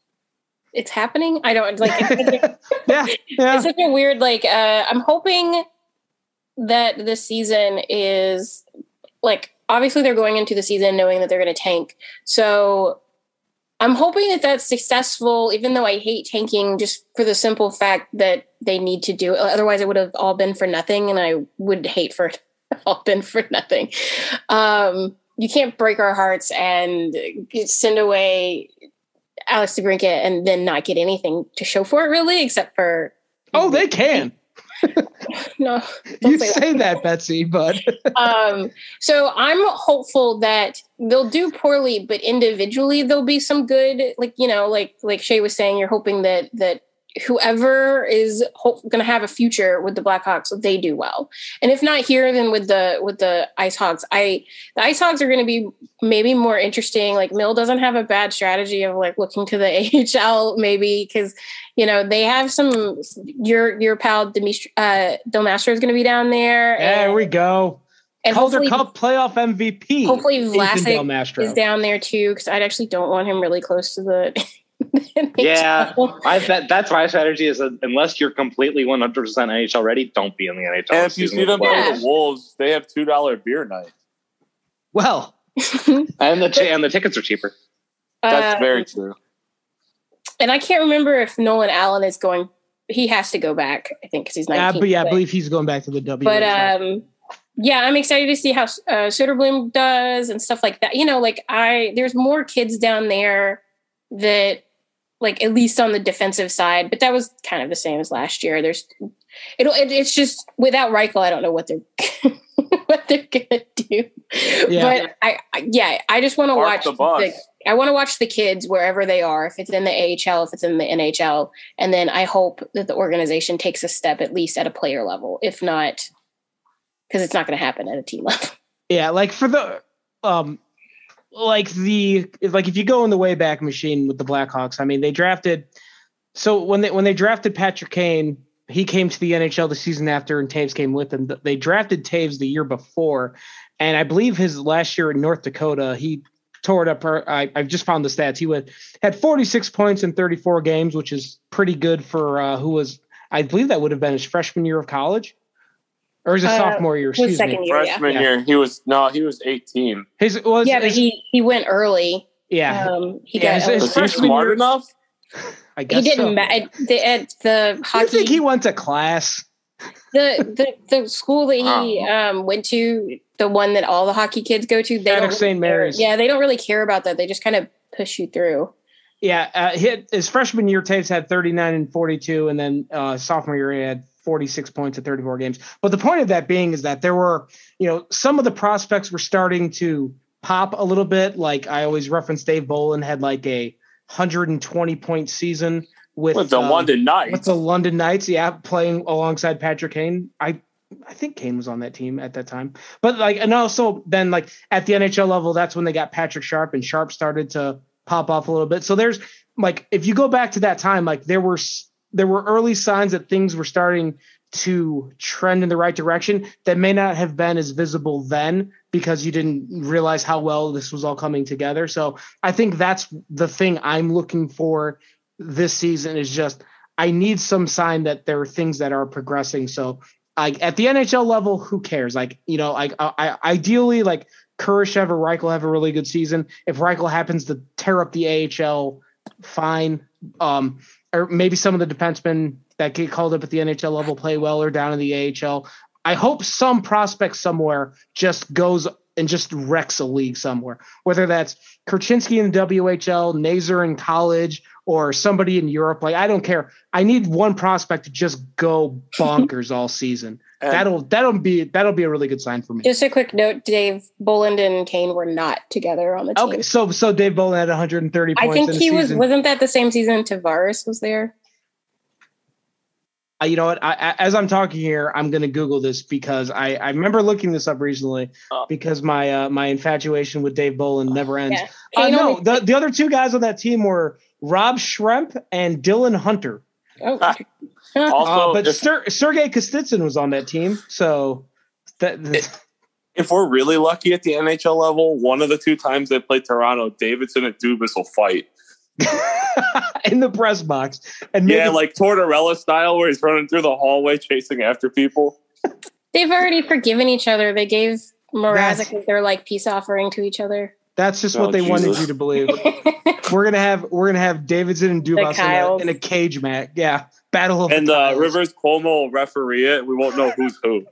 it's happening. I don't like. It's, Yeah, yeah. it's such a weird. Like, uh, I'm hoping that this season is like. Obviously, they're going into the season knowing that they're going to tank. So I'm hoping that that's successful, even though I hate tanking just for the simple fact that they need to do it. Otherwise, it would have all been for nothing, and I would hate for it all been for nothing. Um, you can't break our hearts and send away Alex DeBrincat and then not get anything to show for it, really, except for... Oh, they can. No. don't You say that. say that, Betsy, but um, so I'm hopeful that they'll do poorly, but individually there'll be some good. Like you know, like like Shay was saying, you're hoping that that whoever is hope, going to have a future with the Blackhawks, they do well. And if not here, then with the with the Ice Hogs, I the Ice Hogs are going to be maybe more interesting. Like Mill doesn't have a bad strategy of like looking to the A H L maybe because you know they have some. Your your pal Demis, uh, Del Mastro is going to be down there. there and, we go. And Calder hopefully, Cup playoff M V P. hopefully Ethan Del Vlasic Mastro. is down there too because I actually don't want him really close to the. Yeah, I that, that's my strategy is that unless you're completely one hundred percent N H L ready, don't be in the N H L. And if you see them play the Wolves, they have two dollar beer night. Well, and the and the tickets are cheaper. That's Um, very true. And I can't remember if Nolan Allen is going. He has to go back, I think, because he's yeah, nineteen. but yeah, I but, believe he's going back to the W. but um, yeah, I'm excited to see how uh, Soderblom does and stuff like that. You know, like I there's more kids down there that. Like at least on the defensive side, but that was kind of the same as last year. There's, it'll, it, it's just without Reichel, I don't know what they're what they're gonna do. Yeah. But I, I, yeah, I just want to Park watch. the bus. The, I want to watch the kids wherever they are. If it's in the A H L, if it's in the N H L, and then I hope that the organization takes a step at least at a player level. If not, because it's not going to happen at a team level. Yeah, like for the um like the like if you go in the Wayback Machine with the Blackhawks, I mean they drafted so when they when they drafted Patrick Kane, he came to the N H L the season after and Taves came with him. They drafted Taves the year before, and I believe his last year in North Dakota, he tore it up. I I've just found the stats. He went had forty-six points in thirty-four games, which is pretty good for uh, who was I believe that would have been his freshman year of college. Or his Uh, sophomore year, was excuse second me. year, Freshman yeah. year, he was no, he was eighteen. His was Yeah, but his- he he went early. yeah. Um, he Yeah, got. his- his Was he freshman smart year- enough? I guess he didn't. so. Ma- at, the, at the hockey. I think he went to class. the, the the school that he Oh. um, went to, the one that all the hockey kids go to, they Attic don't really Saint care. Mary's. Yeah, they don't really care about that. They just kind of push you through. Yeah, uh, hit his freshman year. Taves had thirty-nine and forty-two, and then uh, sophomore year he had forty-six points in thirty-four games. But the point of that being is that there were, you know, some of the prospects were starting to pop a little bit. Like I always reference Dave Bolin had like a one hundred twenty point season with, With the um, London Knights. with the London Knights. Yeah, playing alongside Patrick Kane. I I think Kane was on that team at that time. But like, and also then like at the N H L level, that's when they got Patrick Sharp, and Sharp started to pop off a little bit. So there's like, if you go back to that time, like there were there were early signs that things were starting to trend in the right direction that may not have been as visible then because you didn't realize how well this was all coming together. So I think that's the thing I'm looking for this season is just I need some sign that there are things that are progressing. So like at the N H L level, who cares? Like, you know, like I, I ideally like Kurashev or Reichel have a really good season. If Reichel happens to tear up the A H L, fine. Um, or maybe some of the defensemen that get called up at the N H L level play well or down in the A H L. I hope some prospect somewhere just goes and just wrecks a league somewhere, whether that's Kurchinski in the W H L, Nazar in college, or somebody in Europe. Like, I don't care. I need one prospect to just go bonkers all season. And that'll that'll be that'll be a really good sign for me. Just a quick note: Dave Bolland and Kane were not together on the team. Okay, so so Dave Bolland had one hundred thirty points. I think in he the was. season. Wasn't that the same season Tavares was there? Uh, you know what? I, I, as I'm talking here, I'm going to Google this because I, I remember looking this up recently oh. because my uh, my infatuation with Dave Bolland never ends. Yeah. Uh, no, only- the the other two guys on that team were Rob Schremp and Dylan Hunter. Oh. Also, uh, but if, Ser- Sergei Kostitsyn was on that team, so that. If, if we're really lucky at the N H L level, one of the two times they play Toronto, Davidson and Dubas will fight in the press box, and maybe- yeah, like Tortorella style, where he's running through the hallway chasing after people. They've already forgiven each other. They gave Mrazek their like peace offering to each other. That's just oh, what they Jesus. wanted you to believe. we're gonna have we're gonna have Davidson and Dubas in a, in a cage match. Yeah, battle of and the uh, Rivers Cuomo will referee it. We won't know who's who.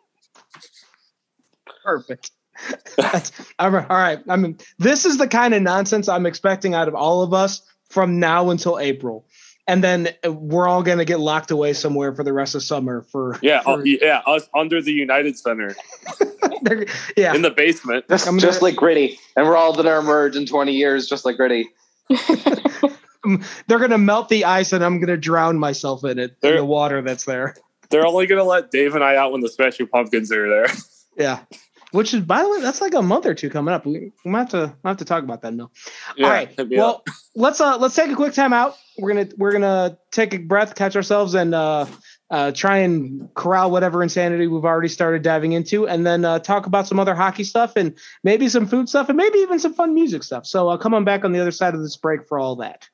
Perfect. That's, all right. I mean, this is the kind of nonsense I'm expecting out of all of us from now until April, and then we're all gonna get locked away somewhere for the rest of summer. For yeah, for, uh, yeah, us under the United Center. yeah, in the basement. Just, gonna, just like Gritty. And we're all going to emerge in twenty years just like Gritty. They're going to melt the ice and I'm going to drown myself in it, they're, in the water that's there. They're only going to let Dave and I out when the Special Pumpkins are there. Yeah. Which is, by the way, that's like a month or two coming up. We, we might have to we'll have to talk about that now. Yeah, all right. Well, up. let's uh let's take a quick time out. We're gonna we're gonna take a breath, catch ourselves, and uh, uh try and corral whatever insanity we've already started diving into, and then uh, talk about some other hockey stuff and maybe some food stuff and maybe even some fun music stuff. So I'll uh, come on back on the other side of this break for all that.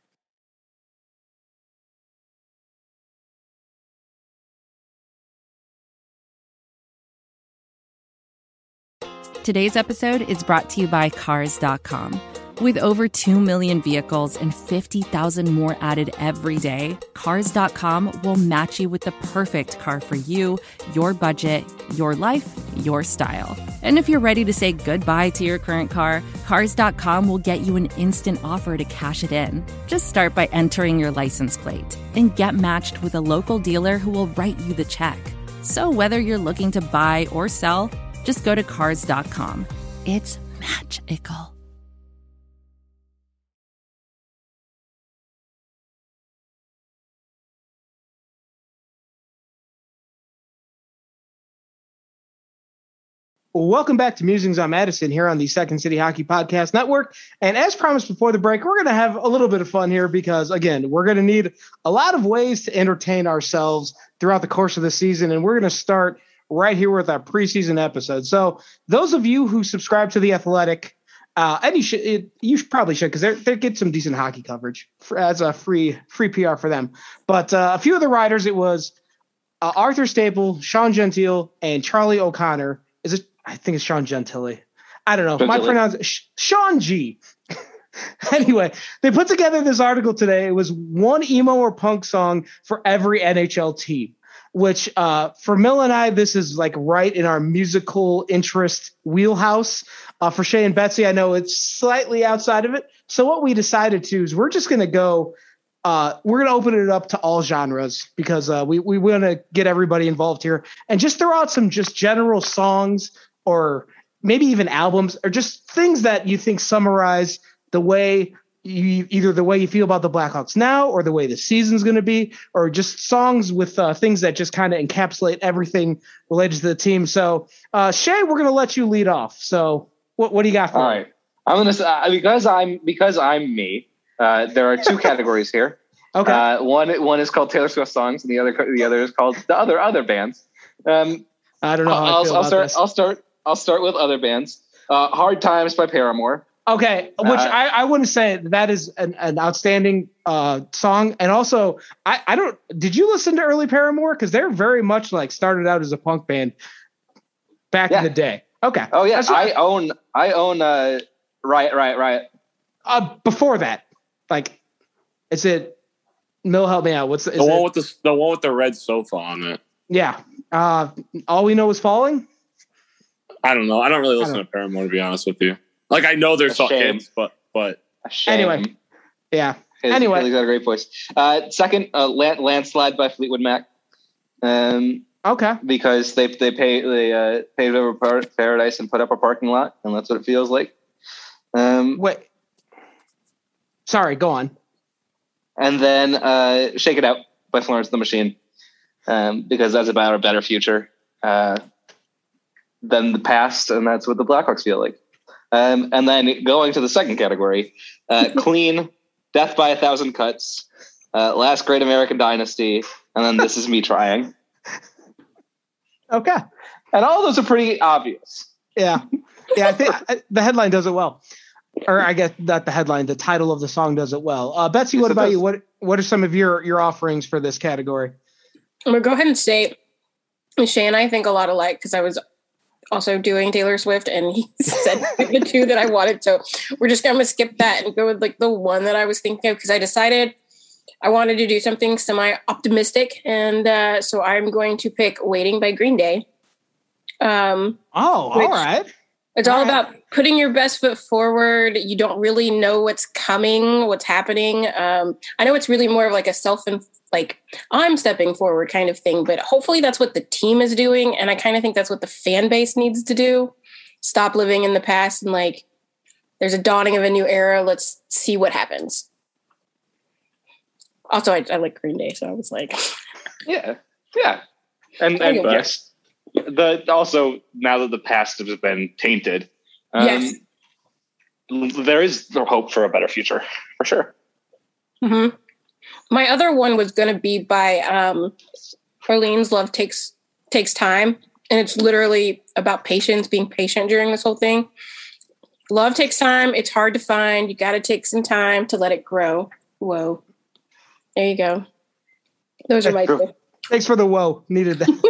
Today's episode is brought to you by Cars dot com. With over two million vehicles and fifty thousand more added every day, Cars dot com will match you with the perfect car for you, your budget, your life, your style. And if you're ready to say goodbye to your current car, Cars dot com will get you an instant offer to cash it in. Just start by entering your license plate and get matched with a local dealer who will write you the check. So whether you're looking to buy or sell, just go to Cars dot com. It's magical. Welcome back to Musings on Madison here on the Second City Hockey Podcast Network. And as promised before the break, we're going to have a little bit of fun here because, again, we're going to need a lot of ways to entertain ourselves throughout the course of the season. And we're going to start right here with our preseason episode. So those of you who subscribe to The Athletic, uh, and you should, it, you should probably should, because they get some decent hockey coverage for, as a free free P R for them. But uh, a few of the writers, it was uh, Arthur Staple, Sean Gentile, and Charlie O'Connor. Is it? I think it's Sean Gentile. I don't know. Gentile. My pronounce Sean G. Anyway, they put together this article today. It was one emo or punk song for every N H L team, which uh, for Mill and I, this is like right in our musical interest wheelhouse. Uh, for Shay and Betsy, I know it's slightly outside of it. So what we decided to is we're just going to go Uh, we're going to open it up to all genres because uh, we, we want to get everybody involved here and just throw out some just general songs or maybe even albums or just things that you think summarize the way you either the way you feel about the Blackhawks now or the way the season's going to be, or just songs with uh, things that just kind of encapsulate everything related to the team. So uh, Shay, we're going to let you lead off. So what, what do you got for all me? right. I'm going to uh, because I'm, because I'm me. Uh, there are two categories here. Okay. Uh, one one is called Taylor Swift songs, and the other the other is called the other other bands. Um, I don't know how I I'll, feel I'll about start. this. I'll start. I'll start with other bands. Uh, Hard Times by Paramore. Okay, which Uh, I, I wouldn't say that is an, an outstanding uh, song. And also, I, I don't. Did you listen to early Paramore? Because they're very much like started out as a punk band back Yeah. in the day. Okay. Oh yeah, That's what- I own. I own. Uh, Riot, Riot, Riot. Uh, before that, like, is it? Mill, help me out. What's the, is The one it, with the the one with the red sofa on it. yeah. Uh, All We Know Is Falling. I don't know. I don't really I listen don't- to Paramore, to be honest with you. Like, I know there's A some shame. hits, but but A shame. Anyway, yeah. He's, Anyway. he's got a great voice. Uh, second, uh, Land, Landslide by Fleetwood Mac. Um, Okay. because they they pay they uh, paved over par- paradise and put up a parking lot, and that's what it feels like. Um, Wait. Sorry. Go on. and then uh, Shake It Out by Florence and the Machine, um, because that's about a better future uh, than the past, and that's what the Blackhawks feel like. Um, and then going to the second category, uh, Clean, Death by a Thousand Cuts, uh, Last Great American Dynasty, and then This Is Me Trying. Okay. And all those are pretty obvious. Yeah. Yeah. I think I, the headline does it well. Or I guess not the headline, the title of the song does it well. Uh, Betsy, Yes, what it about does. you? What What are some of your your offerings for this category? I'm gonna go ahead and say Shay and I think a lot alike because I was also doing Taylor Swift and he said the two that I wanted. So we're just gonna skip that and go with like the one that I was thinking of because I decided I wanted to do something semi-optimistic, and uh, so I'm going to pick "Waiting" by Green Day. Um, Oh, Which- all right. It's all about putting your best foot forward. You don't really know what's coming, what's happening. Um, I know it's really more of like a self and like I'm stepping forward kind of thing, but hopefully that's what the team is doing. And I kind of think that's what the fan base needs to do. Stop living in the past and like there's a dawning of a new era. Let's see what happens. Also, I, I like Green Day, so I was like, Yeah, yeah, and I and go yes, the also now that the past has been tainted, um, Yes. there is hope for a better future for sure. mm-hmm. My other one was going to be by um, Arlene's Love Takes Takes Time. And it's literally about patience, being patient during this whole thing. Love takes time. It's hard to find. You got to take some time to let it grow. Whoa. There you go. Those are my two. Thanks for the whoa. Needed that.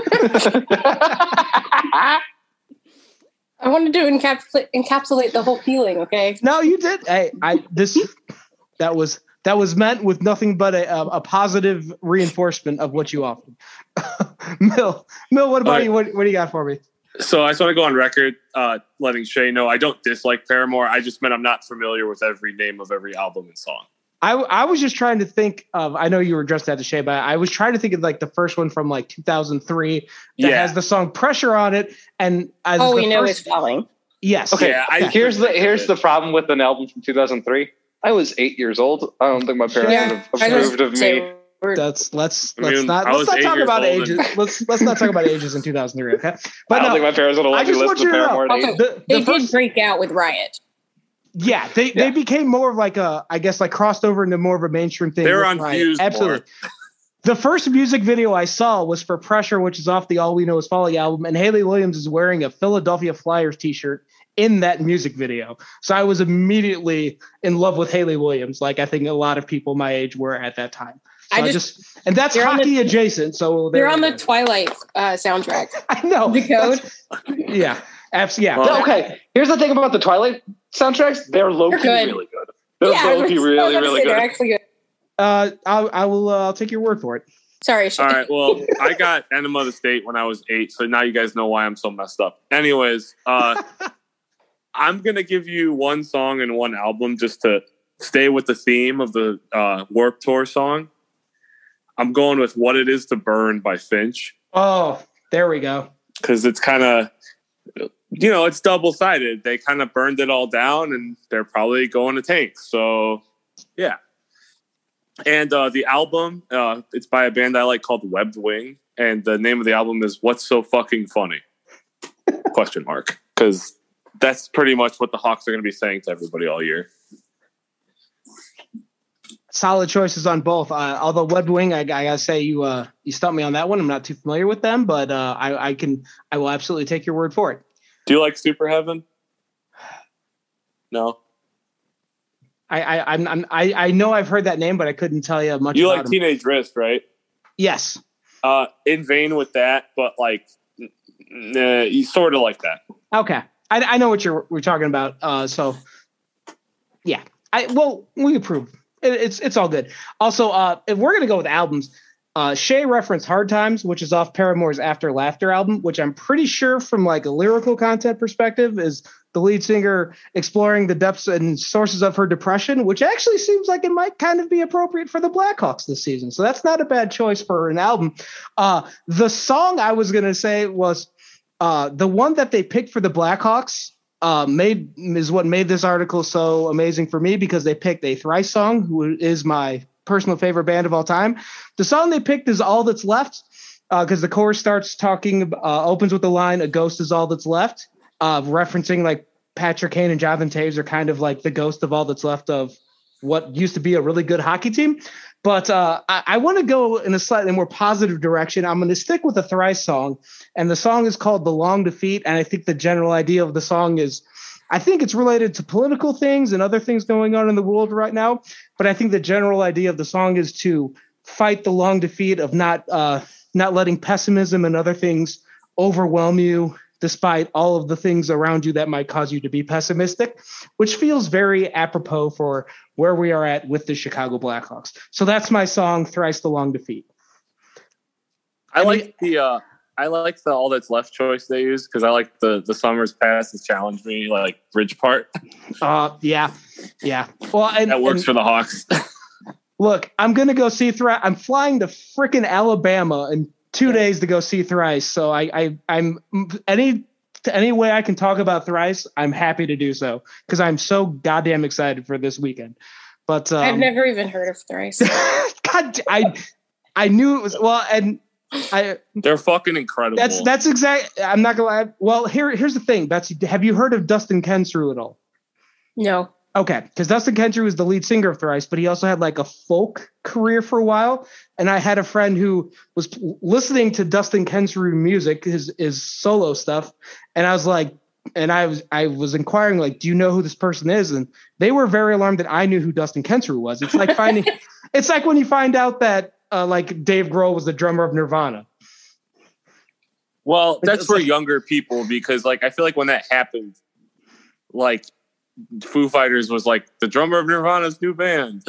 I wanted to encapsulate, encapsulate the whole feeling, okay? No, you did. Hey, I this that was that was meant with nothing but a, a, a positive reinforcement of what you offered. Mill, Mill, what about All right. you? What, what do you got for me? So I just want to go on record, uh, letting Shay know I don't dislike Paramore. I just meant I'm not familiar with every name of every album and song. I, I was just trying to think of, I know you were addressed that to Shay, but I was trying to think of like the first one from like two thousand three that Yeah. has the song Pressure on it. And as All the we know first, is falling. yes. Okay, Yeah, I- here's the here's the problem with an album from two thousand three. I was eight years old. I don't think my parents Yeah, would have I approved of was me. say, we're- That's let's I let's mean, not I let's was not eight talk years about old ages. and- Let's let's not talk about ages in two thousand three. Okay, I but don't no, think my parents would have I let me just want listen you to to know. Paramore at eight. Also, the, the they first, did break out with Riot. yeah, they Yeah. they became more of like a, I guess like crossed over into more of a mainstream thing. They're with on Riot. Fused Absolutely. more. The first music video I saw was for Pressure, which is off the All We Know Is Falling album, and Haley Williams is wearing a Philadelphia Flyers t-shirt in that music video. So I was immediately in love with Haley Williams, like I think a lot of people my age were at that time. So I I just- just, and that's You're on hockey the- adjacent. So there They're on we the go. Twilight uh, soundtrack. I know The code. That's- Yeah, absolutely. Yeah. Well, No, okay, here's the thing about the Twilight soundtracks. They're low-key They're good. really good. They're Yeah, I was- low-key I was really, about to really say they're good. actually good. Uh, I'll, I will. Uh, I'll take your word for it. Sorry, Shay. All right. Well, I got Enema of the State when I was eight, so now you guys know why I'm so messed up. Anyways, uh, I'm gonna give you one song and one album just to stay with the theme of the uh, Warped Tour song. I'm going with "What It Is to Burn" by Finch Oh, there we go. because it's kind of, you know, it's double sided. They kind of burned it all down, and they're probably going to tank. So, yeah. And uh, the album, uh, it's by a band I like called Webbed Wing, and the name of the album is "What's So Fucking Funny?" Question mark, because that's pretty much what the Hawks are going to be saying to everybody all year. solid choices on both. Uh, although Web Wing, I, I gotta say you uh, you stumped me on that one. I'm not too familiar with them, but uh, I, I can I will absolutely take your word for it. Do you like Super Heaven? No. I I I'm, I'm, I I know I've heard that name, but I couldn't tell you much. You about like him. Teenage Wrist, right? Yes. Uh, in vein with that, but like, uh, you sort of like that. Okay, I, I know what you're we're talking about. Uh, so yeah, I well we approve. It, it's it's all good. Also, uh, if we're gonna go with albums, uh, Shay referenced "Hard Times," which is off Paramore's "After Laughter" album, which I'm pretty sure, from like a lyrical content perspective, is the lead singer exploring the depths and sources of her depression, which actually seems like it might kind of be appropriate for the Blackhawks this season. So that's not a bad choice for an album. Uh, the song I was going to say was uh, the one that they picked for the Blackhawks uh, made is what made this article so amazing for me, because they picked a Thrice song, who is my personal favorite band of all time. The song they picked is All That's Left, because uh, the chorus starts talking, uh, opens with the line, "A ghost is all that's left." Uh, referencing like Patrick Kane and Jonathan Toews are kind of like the ghost of all that's left of what used to be a really good hockey team. But uh, I, I want to go in a slightly more positive direction. I'm going to stick with the Thrice song, and the song is called "The Long Defeat." And I think the general idea of the song is, I think it's related to political things and other things going on in the world right now. But I think the general idea of the song is to fight the long defeat of not uh, not letting pessimism and other things overwhelm you, despite all of the things around you that might cause you to be pessimistic, which feels very apropos for where we are at with the Chicago Blackhawks. So that's my song, "Thrice the Long Defeat." I, I like mean, the uh, I like the All That's Left choice they use, because I like the the Summers Pass has challenged me, like bridge part. Uh, yeah, yeah. Well, and, that works and, for the Hawks. Look, I'm gonna go see Thrice. I'm flying to freaking Alabama and two days to go see Thrice. So I, I I'm any any way I can talk about Thrice, I'm happy to do so, because I'm so goddamn excited for this weekend. But um, I've never even heard of Thrice. God, I I knew it was well, and I they're fucking incredible. That's that's exact. I'm not gonna lie. Well, here here's the thing, Betsy. Have you heard of Dustin Kensrue at all? No. Okay, because Dustin Kensrue is the lead singer of Thrice, but he also had like a folk career for a while. And I had a friend who was p- listening to Dustin Kensrue music, his his solo stuff, and I was like, and I was I was inquiring, like, do you know who this person is? And they were very alarmed that I knew who Dustin Kensrue was. It's like finding, it's like when you find out that uh, like Dave Grohl was the drummer of Nirvana. Well, that's it's for like, younger people, because like I feel like when that happened, like Foo Fighters was like the drummer of Nirvana's new band.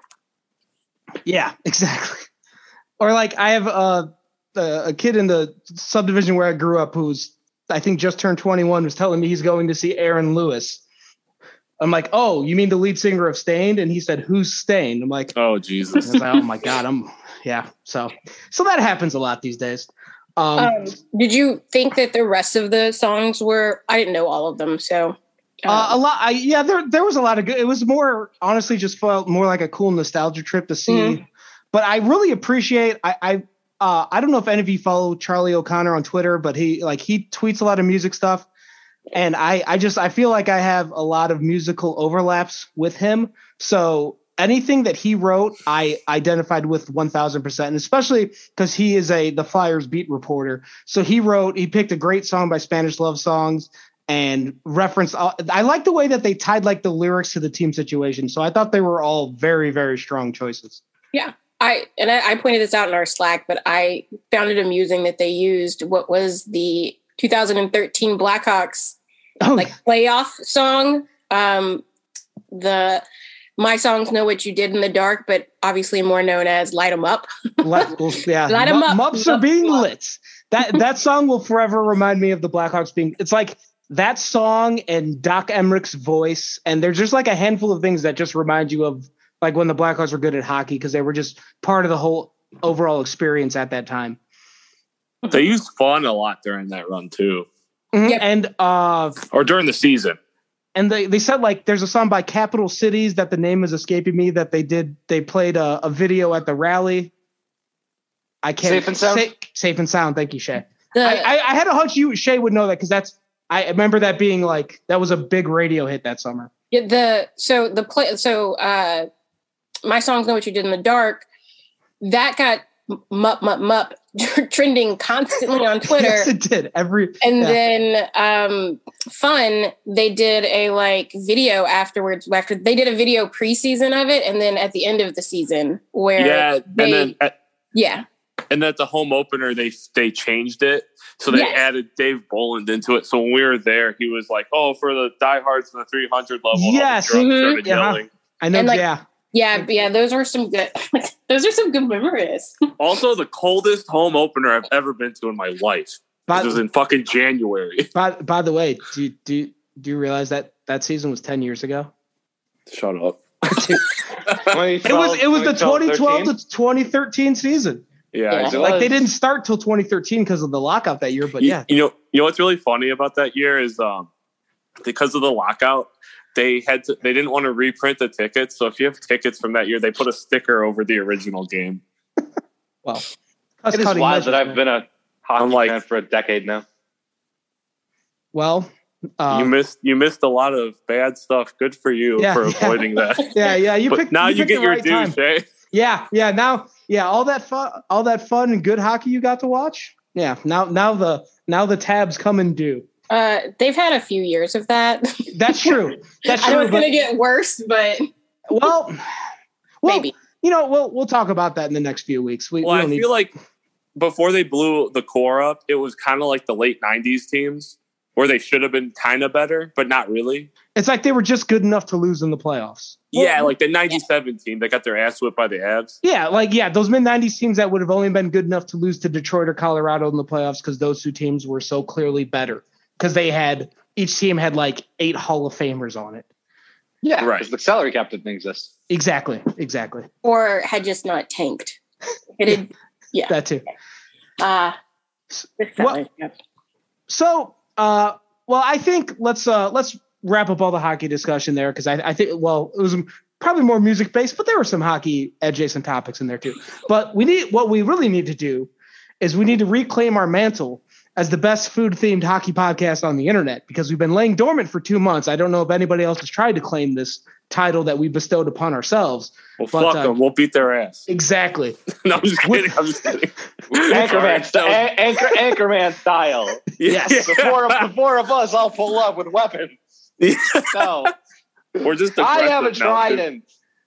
Yeah, exactly. Or like I have a, a kid in the subdivision where I grew up who's, I think, just turned twenty-one, was telling me he's going to see Aaron Lewis. I'm like, oh, you mean the lead singer of Staind? And he said, who's Staind? I'm like, oh, Jesus. Like, oh my God. I'm yeah. So, so that happens a lot these days. Um, um, did you think that the rest of the songs were, I didn't know all of them. So Uh, uh, a lot, I, yeah. There, there was a lot of good. It was more, honestly, just felt more like a cool nostalgia trip to see. Mm-hmm. But I really appreciate. I, I, uh, I don't know if any of you follow Charlie O'Connor on Twitter, but he, like, he tweets a lot of music stuff, and I, I just, I feel like I have a lot of musical overlaps with him. So anything that he wrote, I identified with one thousand percent, and especially because he is a the Flyers beat reporter. So he wrote, he picked a great song by Spanish Love Songs. And reference, I like the way that they tied like the lyrics to the team situation. So I thought they were all very, very strong choices. Yeah, I and I, I pointed this out in our Slack, but I found it amusing that they used what was the two thousand thirteen Blackhawks oh. like playoff song. Um, the My Songs Know What You Did in the Dark, but obviously more known as Light 'Em Up. Let, yeah, Light 'em up. Mups are being lit. That that song will forever remind me of the Blackhawks being. It's like. That song and Doc Emmerich's voice, and there's just like a handful of things that just remind you of like when the Blackhawks were good at hockey, because they were just part of the whole overall experience at that time. They used fun a lot during that run too, mm-hmm. yep. and uh, or during the season. And they they said like there's a song by Capital Cities that the name is escaping me that they did. They played a, a video at the rally. I can't safe and sound. Safe, safe and sound. Thank you, Shay. The, I, I, I had a hunch you Shay would know that because that's. I remember that being like that was a big radio hit that summer. Yeah, the so the play so uh, My Songs Know What You Did in the Dark, that got mup, mup, mup trending constantly on Twitter. Yes, it did. Every and yeah. then um, Fun, they did a like video afterwards. After they did a video preseason of it, and then at the end of the season where yeah, they, and then at, yeah, and at the home opener they they changed it, so they yes. added Dave Boland into it. So when we were there, he was like, "Oh, for the diehards in the three hundred level." Yes, and all the drums mm-hmm. started yeah. yelling. I know. Like, yeah. Yeah, yeah, those were some good. Those are some good memories. Also, the coldest home opener I've ever been to in my life. By, this was in fucking January. By, by the way, do you, do you, do you realize that that season was ten years ago? Shut up. It was it was the twenty twelve to twenty thirteen season. Yeah, Yeah. Like they didn't start till twenty thirteen because of the lockout that year. But you, yeah, you know, you know what's really funny about that year is um, because of the lockout. They had to, they didn't want to reprint the tickets. So if you have tickets from that year, they put a sticker over the original game. Well, it is wild that I've been a hockey Unlike, fan for a decade now. Well, um, you missed you missed a lot of bad stuff. Good for you yeah, for avoiding yeah. that. Yeah, yeah. You but picked, now you, you picked get the your right due, time. Shay. Yeah, yeah. Now, yeah, all that fun, all that fun and good hockey you got to watch. Yeah, now, now the now the tabs come and due. Uh, they've had a few years of that. That's true. That's I true. know it's going to get worse, but well, well, maybe. You know, we'll we'll talk about that in the next few weeks. We, Well, we I don't feel need... like before they blew the core up, it was kind of like the late nineties teams where they should have been kind of better, but not really. It's like they were just good enough to lose in the playoffs. Yeah, like the ninety-seven team that got their ass whipped by the Avs. Yeah, like, yeah, those mid nineties teams that would have only been good enough to lose to Detroit or Colorado in the playoffs because those two teams were so clearly better because they had each team had like eight Hall of Famers on it. Yeah, right. The salary cap didn't exist. Exactly, exactly. Or had just not tanked. It had, yeah. That too. Uh, well, so, uh, well, I think let's uh, let's wrap up all the hockey discussion there because I, I think, well, it was probably more music based, but there were some hockey adjacent topics in there too. But we need what we really need to do is we need to reclaim our mantle as the best food themed hockey podcast on the internet because we've been laying dormant for two months. I don't know if anybody else has tried to claim this title that we bestowed upon ourselves. Well, but, fuck uh, them. We'll beat their ass. Exactly. No, I'm just kidding. I'm just kidding. Anchorman, st- a- anchor, Anchorman style. Yes. The four, of, the four of us all pull up with weapons. No. We're just I have a aggressive now, trident.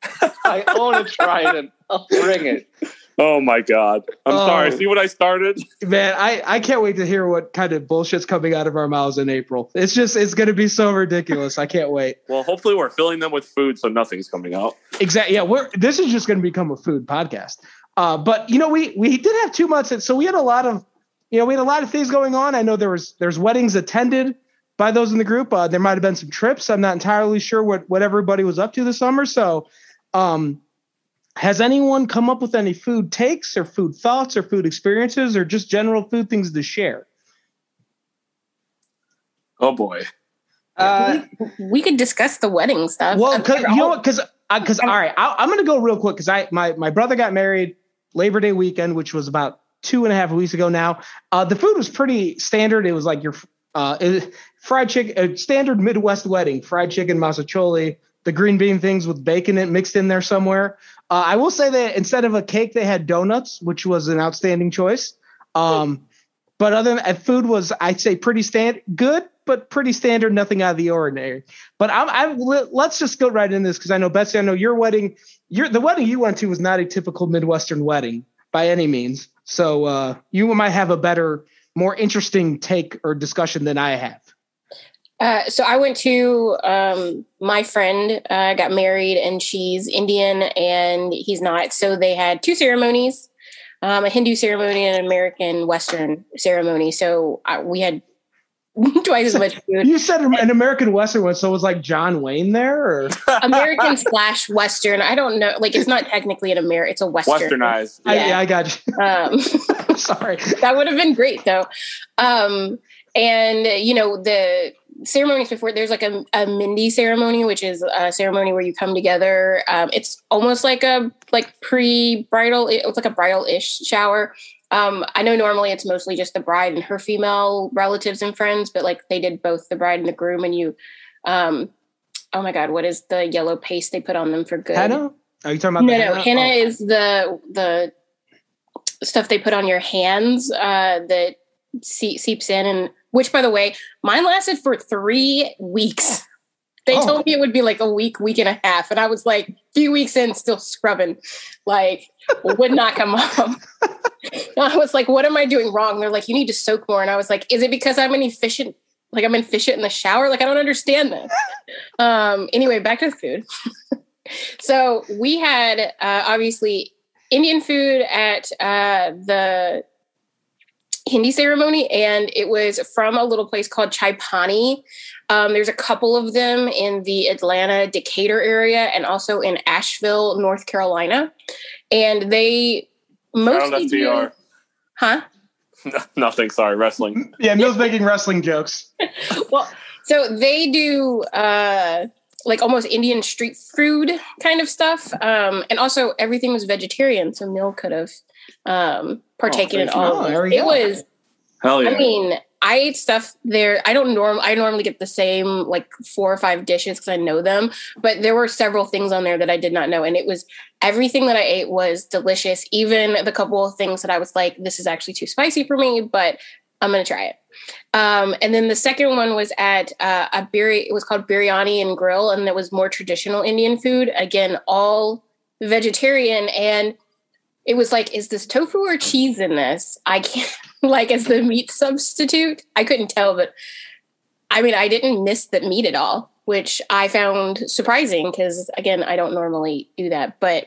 I own a trident. I'll bring it. Oh my God. I'm Oh. sorry. See what I started? Man, I, I can't wait to hear what kind of bullshit's coming out of our mouths in April. It's just, it's going to be so ridiculous. I can't wait. Well, hopefully we're filling them with food so nothing's coming out. Exactly. Yeah, we're, this is just going to become a food podcast. Uh, but, you know, we, we did have two months. So we had a lot of, you know, we had a lot of things going on. I know there was, there's weddings attended by those in the group. Uh, there might've been some trips. I'm not entirely sure what, what everybody was up to this summer. So, um, has anyone come up with any food takes or food thoughts or food experiences or just general food things to share? Oh boy. Uh, we could discuss the wedding stuff. Well, cause, you know what? Because because all right, I, I'm going to go real quick because I my my brother got married Labor Day weekend, which was about two and a half weeks ago now. Uh, the food was pretty standard. It was like your uh, it, fried chicken, a standard Midwest wedding, fried chicken, mazzacholi, the green bean things with bacon in, mixed in there somewhere. Uh, I will say that instead of a cake, they had donuts, which was an outstanding choice. Um, but other than that, food was, I'd say, pretty stand good, but pretty standard, nothing out of the ordinary. But I'm, I'm let's just go right in this because I know Betsy, I know your wedding, your the wedding you went to was not a typical Midwestern wedding by any means. So uh, you might have a better, more interesting take or discussion than I have. Uh, so I went to um, my friend uh, got married and she's Indian and he's not. So they had two ceremonies, um, a Hindu ceremony and an American Western ceremony. So I, we had twice as much food. You said an American Western one, so it was like John Wayne there? Or? American slash Western. I don't know. Like, it's not technically an American. It's a Western. Westernized. I, Yeah. yeah, I got you. Um, Sorry. that would have been great, though. Um, and, you know, the ceremonies before, there's like a, a Mindy ceremony, which is a ceremony where you come together. Um, it's almost like a like pre-bridal. It's like a bridal-ish shower. Um, I know normally it's mostly just the bride and her female relatives and friends, but like they did both the bride and the groom, and you, um, oh my God, what is the yellow paste they put on them for good? Henna? Are you talking about no, the no, henna? henna Oh. is the the stuff they put on your hands uh, that see, seeps in, and which, by the way, mine lasted for three weeks. They Oh. told me it would be like a week, week and a half, and I was like, a few weeks in, still scrubbing, like would not come off. I was like, what am I doing wrong? They're like, you need to soak more, and I was like, is it because I'm an efficient? Like I'm efficient in the shower? Like I don't understand this. um, anyway, back to the food. So we had uh, obviously Indian food at uh, the Hindi ceremony, and it was from a little place called Chai Pani. Um, there's a couple of them in the Atlanta, Decatur area, and also in Asheville, North Carolina. And they mostly do, huh? Nothing. Sorry, wrestling. Yeah, Mill's making wrestling jokes. Well, so they do uh, like almost Indian street food kind of stuff, um, and also everything was vegetarian, so Mill could have um, partaken Oh, in all. Oh, of there it. we It go. was. Hell yeah. I mean, I ate stuff there. I don't norm. I normally get the same like four or five dishes because I know them. But there were several things on there that I did not know, and it was everything that I ate was delicious. Even the couple of things that I was like, "This is actually too spicy for me," but I'm gonna try it. Um, and then the second one was at uh, a biri. It was called Biryani and Grill, and it was more traditional Indian food. Again, all vegetarian, and it was like, is this tofu or cheese in this? I can't, like, as the meat substitute. I couldn't tell, but I mean, I didn't miss the meat at all, which I found surprising because, again, I don't normally do that. But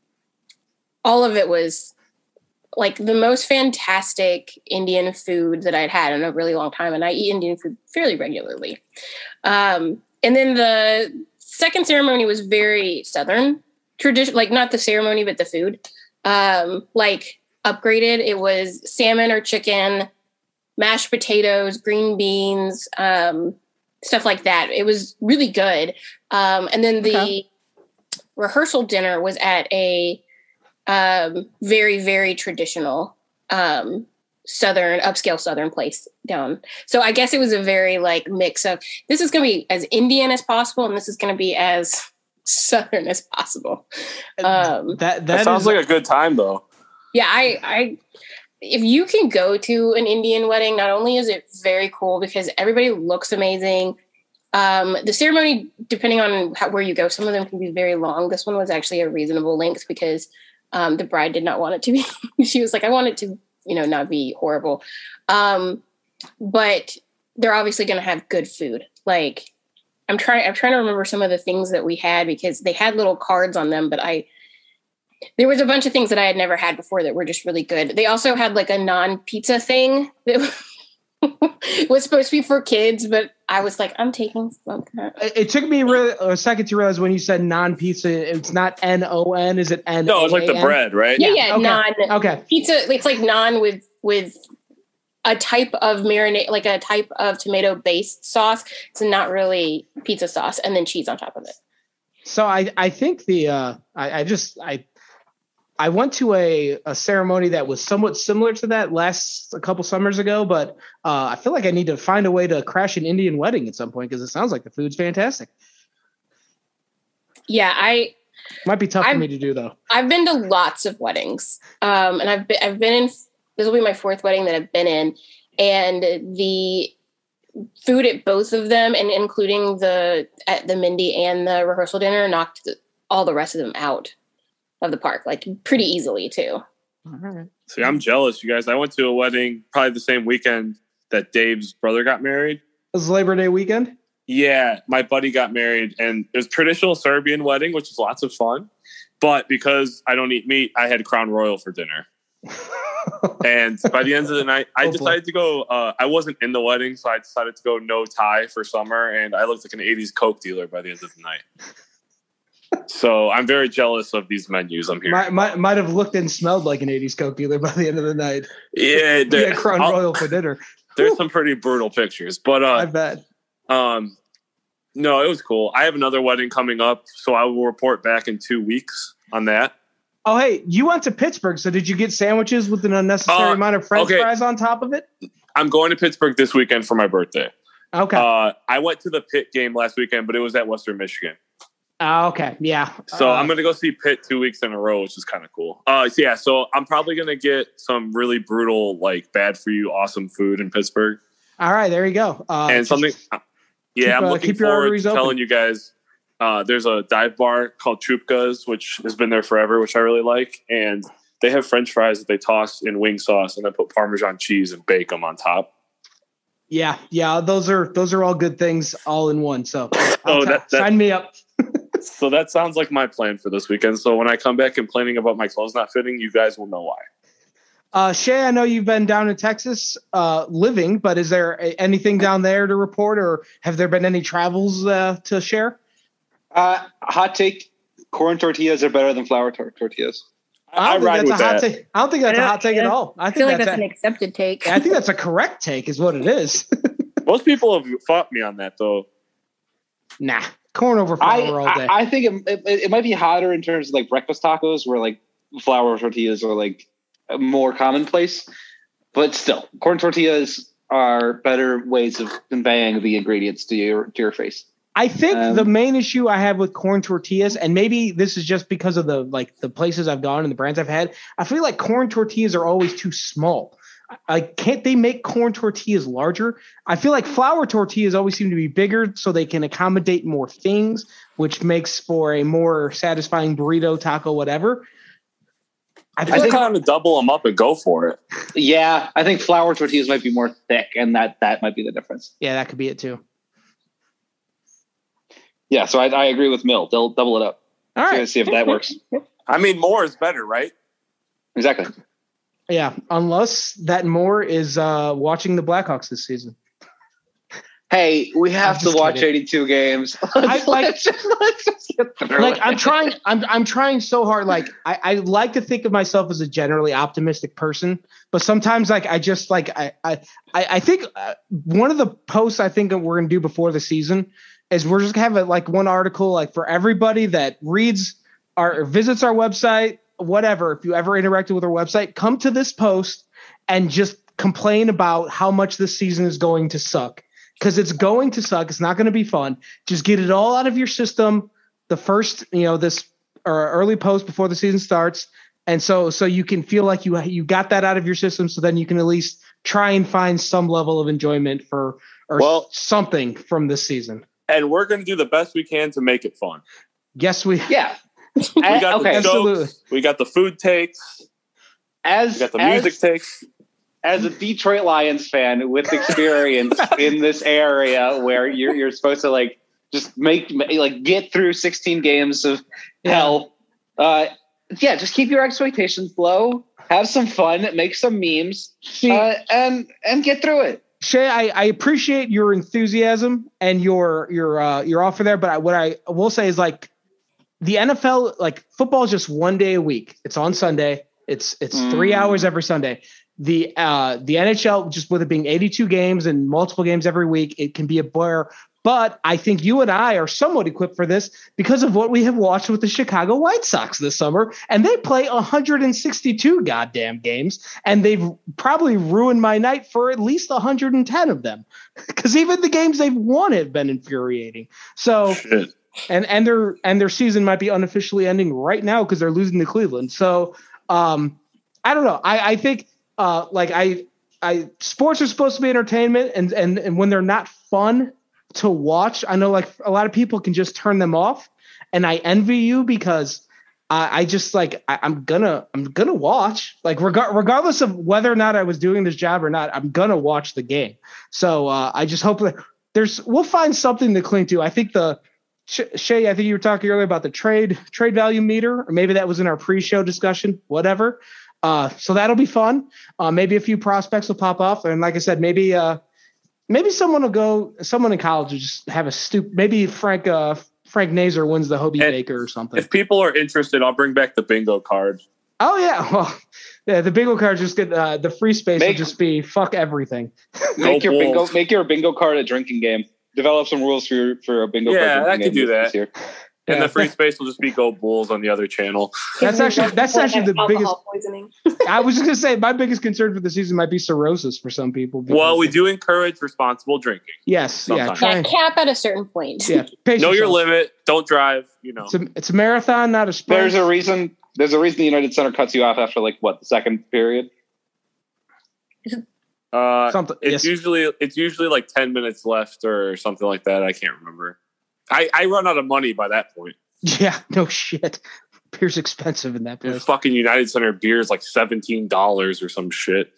all of it was like the most fantastic Indian food that I'd had in a really long time. And I eat Indian food fairly regularly. Um, and then the second ceremony was very Southern tradition, like not the ceremony, but the food. Um, like upgraded. It was salmon or chicken, mashed potatoes, green beans, um, stuff like that. It was really good. Um, and then the okay. rehearsal dinner was at a um, very, very traditional um, Southern, upscale Southern place down. So I guess it was a very like mix of this is going to be as Indian as possible, and this is going to be as Southern as possible. Um, that that, that sounds is, like a good time, though. Yeah, I, I, if you can go to an Indian wedding, not only is it very cool because everybody looks amazing. Um, the ceremony, depending on how, where you go, some of them can be very long. This one was actually a reasonable length because um, the bride did not want it to be. She was like, I want it to, you know, not be horrible. Um, but they're obviously going to have good food. Like, I'm trying, I'm trying to remember some of the things that we had because they had little cards on them, but I, there was a bunch of things that I had never had before that were just really good. They also had like a non-pizza thing that was supposed to be for kids, but I was like, I'm taking some. It, it took me really, a second to realize when you said non-pizza, it's not N O N, is it N? No, it's like the bread, right? Yeah, yeah, okay. non. Okay. Pizza, it's like naan with, with a type of marinade, like a type of tomato-based sauce. It's not really pizza sauce, and then cheese on top of it. So I, I think the, uh, I, I just, I, I went to a, a ceremony that was somewhat similar to that last a couple summers ago, but uh, I feel like I need to find a way to crash an Indian wedding at some point because it sounds like the food's fantastic. Yeah, I might be tough I've, for me to do though. I've been to lots of weddings, um, and I've been I've been in. This will be my fourth wedding that I've been in, and the food at both of them, and including the at the Mindy and the rehearsal dinner, knocked all the rest of them out of the park, like pretty easily too. All right. See, I'm jealous, you guys. I went to a wedding probably the same weekend that Dave's brother got married. It was Labor Day weekend? Yeah, my buddy got married, and it was a traditional Serbian wedding, which is lots of fun. But because I don't eat meat, I had Crown Royal for dinner. And by the end of the night, I oh, decided boy. to go. Uh, I wasn't in the wedding, so I decided to go no tie for summer, and I looked like an eighties Coke dealer by the end of the night. So I'm very jealous of these menus I'm hearing. Might, might, might have looked and smelled like an eighties Coke dealer by the end of the night. Yeah, yeah, Crown I'll, Royal for dinner. There's some pretty brutal pictures, but uh, I bet. Um, no, it was cool. I have another wedding coming up, so I will report back in two weeks on that. Oh, hey, you went to Pittsburgh, so did you get sandwiches with an unnecessary uh, amount of French okay. fries on top of it? I'm going to Pittsburgh this weekend for my birthday. Okay. Uh, I went to the Pitt game last weekend, but it was at Western Michigan. Oh, okay. Yeah. So uh, I'm going to go see Pitt two weeks in a row, which is kind of cool. Uh, so yeah, so I'm probably going to get some really brutal, like bad for you, awesome food in Pittsburgh. All right, there you go. Uh, and something, yeah, keep, I'm uh, looking keep your forward arteries to open. telling you guys. Uh, there's a dive bar called Chupka's, which has been there forever, which I really like. And they have French fries that they toss in wing sauce and then put Parmesan cheese and bake them on top. Yeah, yeah, those are those are all good things all in one. So oh, that, that, sign me up. So that sounds like my plan for this weekend. So when I come back complaining about my clothes not fitting, you guys will know why. Uh, Shay, I know you've been down in Texas uh, living, but is there a, anything down there to report, or have there been any travels uh, to share? Uh, hot take: corn tortillas are better than flour tor- tortillas. I, don't I ride think that's with a hot that. take. I don't think that's I a don't- hot take at yeah. all. I I think feel like that's, that's a, an accepted take. I think that's a correct take, is what it is. Most people have fought me on that, though. Nah, corn over I, flour all day. I, I think it, it, it might be hotter in terms of like breakfast tacos, where like flour tortillas are like more commonplace. But still, corn tortillas are better ways of conveying the ingredients to your to your face. I think Um, the main issue I have with corn tortillas, and maybe this is just because of the like the places I've gone and the brands I've had, I feel like corn tortillas are always too small. Like, can't they make corn tortillas larger? I feel like flour tortillas always seem to be bigger so they can accommodate more things, which makes for a more satisfying burrito, taco, whatever. I feel I like think kind of double them up and go for it. Yeah, I think flour tortillas might be more thick, and that that might be the difference. yeah, that could be it too. Yeah, so I, I agree with Mill. They'll double it up. All So right. let's see if that works. I mean, more is better, right? Exactly. Yeah, unless that more is uh, watching the Blackhawks this season. Hey, we have I'm to just watch kidding. eighty-two games. I- Let's, like- let's just, let's just get through Like it. I'm trying, I'm I'm trying so hard. Like I, I like to think of myself as a generally optimistic person, but sometimes like I just like I I I I think uh, one of the posts I think that we're gonna do before the season is we're just gonna have a, like one article like for everybody that reads our or visits our website, whatever. If you ever interacted with our website, come to this post and just complain about how much this season is going to suck. Because it's going to suck. It's not going to be fun. Just get it all out of your system. The first, you know, this or early post before the season starts, and so so you can feel like you you got that out of your system. So then you can at least try and find some level of enjoyment for or Well- something from this season. And we're going to do the best we can to make it fun. Yes, we. Yeah. We got okay. the Absolutely. jokes. We got the food takes. As We got the as, music takes. as a Detroit Lions fan with experience in this area where you're you're supposed to like just make like get through sixteen games of hell. Uh, yeah, just keep your expectations low. Have some fun. Make some memes. See, Uh, and and get through it. Shay, I, I appreciate your enthusiasm and your your uh, your offer there, but I, what I will say is like the N F L, like football is just one day a week. It's on Sunday. It's it's Mm. three hours every Sunday. The uh, the N H L, just with it being eighty-two games and multiple games every week, it can be a blur. But I think you and I are somewhat equipped for this because of what we have watched with the Chicago White Sox this summer. And they play one hundred sixty-two goddamn games, and they've probably ruined my night for at least one hundred ten of them. Because even the games they've won have been infuriating. So Shit. and and their and their season might be unofficially ending right now because they're losing to Cleveland. So um, I don't know. I, I think uh, like I I sports are supposed to be entertainment, and and and when they're not fun to watch, I know like a lot of people can just turn them off, and I envy you because I, I just like I, I'm gonna I'm gonna watch like reg- regardless of whether or not I was doing this job or not, I'm gonna watch the game. So uh, I just hope that there's we'll find something to cling to. I think the Shay, I think you were talking earlier about the trade trade value meter, or maybe that was in our pre-show discussion, whatever. Uh, so that'll be fun. Uh, maybe a few prospects will pop off, and like I said, maybe uh, maybe someone will go. Someone in college will just have a stupid. Maybe Frank uh, Frank Nazer wins the Hobie And Baker or something. If people are interested, I'll bring back the bingo card. Oh yeah, well, yeah. The bingo card just get uh, the free space Make- will just be fuck everything. Make Go your bingo Bulls. make your bingo card a drinking game. Develop some rules for your, for a bingo Yeah, card. I drinking could game do this- that. this year. And Yeah. the free space will just be Go Bulls on the other channel. That's actually that's actually the biggest. Alcohol poisoning. I was just gonna say my biggest concern for the season might be cirrhosis for some people. because- Well, we do encourage responsible drinking. Yes, yeah, Sometimes. try Yeah, and- cap at a certain point. yeah. pace Know your yourself. limit. Don't drive. You know. It's a, it's a marathon, not a sprint. There's a reason. There's a reason the United Center cuts you off after like what the second period. Uh, Something. it's Yes. usually it's usually like ten minutes left or something like that. I can't remember. I, I run out of money by that point. Yeah, no shit. Beer's expensive in that And place. fucking United Center beer is like seventeen dollars or some shit.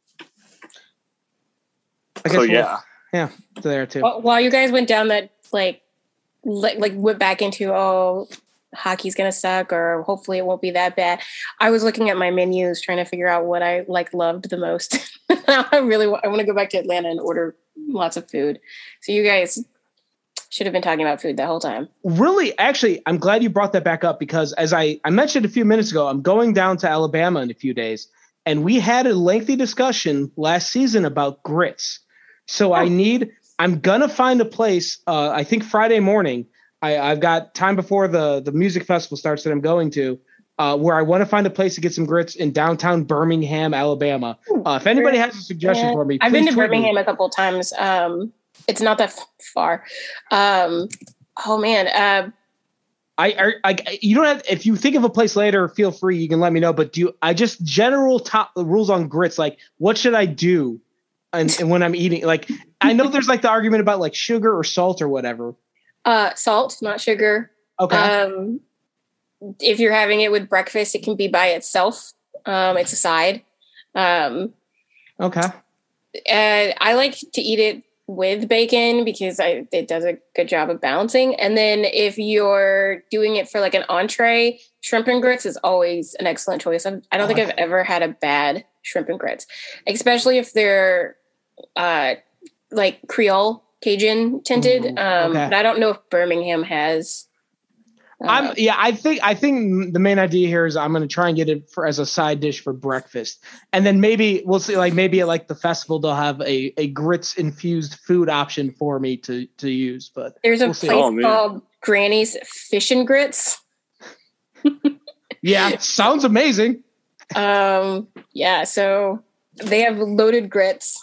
I guess So we'll- yeah, yeah, there too. While while you guys went down that like like, like went back into oh hockey's gonna suck or hopefully it won't be that bad. I was looking at my menus trying to figure out what I like loved the most. I really wa- I want to go back to Atlanta and order lots of food. So you guys should have been talking about food that whole time. Really, actually, I'm glad you brought that back up because as I, I mentioned a few minutes ago, I'm going down to Alabama in a few days, and we had a lengthy discussion last season about grits. So I need, I'm going to find a place, uh, I think Friday morning, I, I've got time before the, the music festival starts that I'm going to, uh, where I want to find a place to get some grits in downtown Birmingham, Alabama. Uh, if anybody has a suggestion Yeah. for me, I've been please to tweet me. Birmingham a couple of times. Um, it's not that f- far. Um, oh man, uh, I, I, I, you don't have, if you think of a place later, feel free, you can let me know. But do you, I just general top rules on grits, like what should I do? And, and when I'm eating, like, I know there's like the argument about like sugar or salt or whatever. uh, salt, not sugar. Okay. Um, if you're having it with breakfast, it can be by itself. Um, it's a side. Um, okay. and I like to eat it with bacon because I, it does a good job of balancing. And then if you're doing it for like an entree, shrimp and grits is always an excellent choice. I'm, I don't think I've ever had a bad shrimp and grits, especially if they're uh, like Creole Cajun tinted. Ooh, um, okay. But I don't know if Birmingham has. uh, I'm yeah. I think I think the main idea here is I'm going to try and get it for as a side dish for breakfast, and then maybe we'll see. Like maybe at like the festival they'll have a, a grits infused food option for me to to use. But There's a we'll see. place Oh, man. called Granny's Fish and Grits. yeah, sounds amazing. Um, yeah, so they have loaded grits.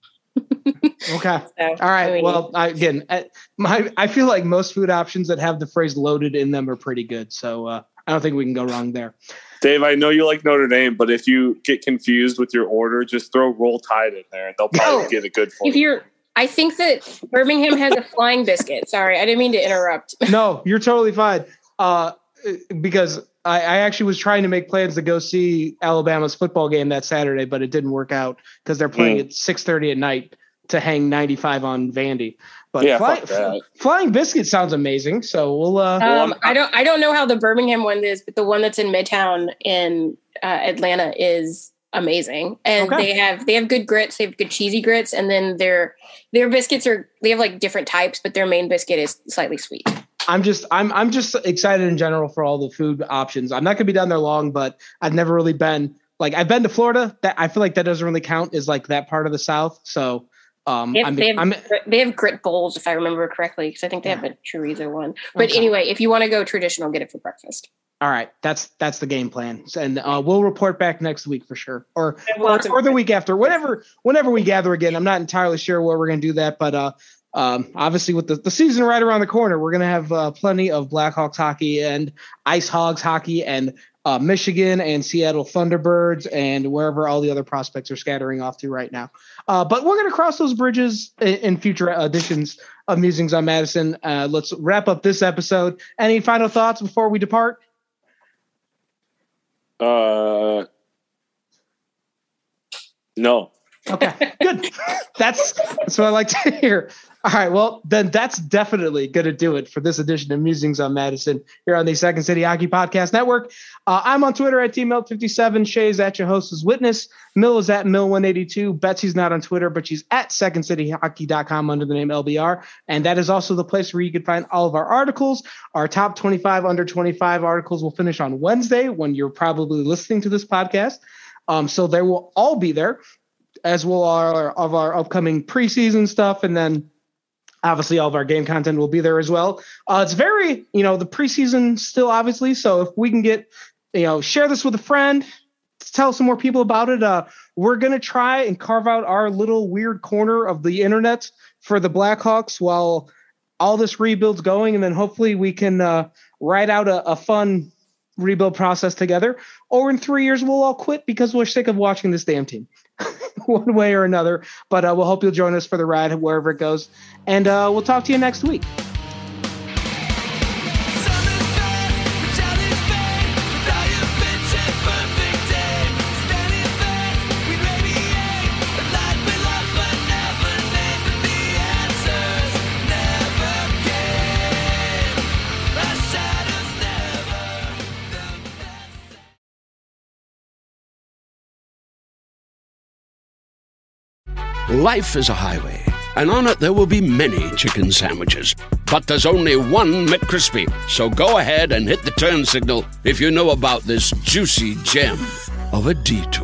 Okay. So, All right. I mean, Well, I, again, I, my I feel like most food options that have the phrase "loaded" in them are pretty good. So uh, I don't think we can go wrong there. Dave, I know you like Notre Dame, but if you get confused with your order, just throw Roll Tide in there, and they'll probably Oh, get it good for if you. you're, I think that Birmingham has a flying biscuit. Sorry, I didn't mean to interrupt. No, you're totally fine. Uh, because I, I actually was trying to make plans to go see Alabama's football game that Saturday, but it didn't work out because they're playing Mm. at six thirty at night to hang ninety-five on Vandy. But Yeah, fly, fuck that. Flying Biscuit sounds amazing. So we'll. Uh, Um, I don't, I don't know how the Birmingham one is, but the one that's in Midtown in uh, Atlanta is amazing, and Okay. they have they have good grits, they have good cheesy grits, and then their their biscuits are they have like different types, but their main biscuit is slightly sweet. I'm just I'm I'm just excited in general for all the food options. I'm not gonna be down there long, but I've never really been like I've been to Florida. That I feel like that doesn't really count as like that part of the South. So um, They have, I'm, they, have, I'm grit- they have grit bowls, if I remember correctly, because I think they have a chorizo one. But Okay. anyway, if you want to go traditional, get it for breakfast. all right. That's that's the game plan, and uh, we'll report back next week for sure, or have or, lots of- or the week after, whatever whenever we gather again. I'm not entirely sure where we're gonna do that, but uh, um, obviously with the, the season right around the corner, we're gonna have uh, plenty of Blackhawks hockey and Ice Hogs hockey and uh, Michigan and Seattle Thunderbirds and wherever all the other prospects are scattering off to right now. Uh, but we're going to cross those bridges in, in future editions of Musings on Madison. Uh, let's wrap up this episode. Any final thoughts before we depart? Uh, no. Okay, good. That's that's what I like to hear. All right, well, then that's definitely going to do it for this edition of Musings on Madison here on the Second City Hockey Podcast Network. Uh, I'm on Twitter at T Melt fifty-seven. Shay's at your host's witness. Mill is at Mill one eighty-two. Betsy's not on Twitter, but she's at second city hockey dot com under the name L B R. And that is also the place where you can find all of our articles. Our top twenty-five under twenty-five articles will finish on Wednesday when you're probably listening to this podcast. Um, so they will all be there, as will our of our upcoming preseason stuff, and then Obviously, all of our game content will be there as well. Uh, it's very, you know, the preseason still, obviously. So if we can get, you know, share this with a friend, tell some more people about it. Uh, we're going to try and carve out our little weird corner of the internet for the Blackhawks while all this rebuild's going. And then hopefully we can uh, write out a, a fun rebuild process together. Or in three years, we'll all quit because we're sick of watching this damn team one way or another. But uh, we'll hope you'll join us for the ride wherever it goes. And uh, we'll talk to you next week. Life is a highway, and on it there will be many chicken sandwiches. But there's only one McCrispy. So go ahead and hit the turn signal if you know about this juicy gem of a detour.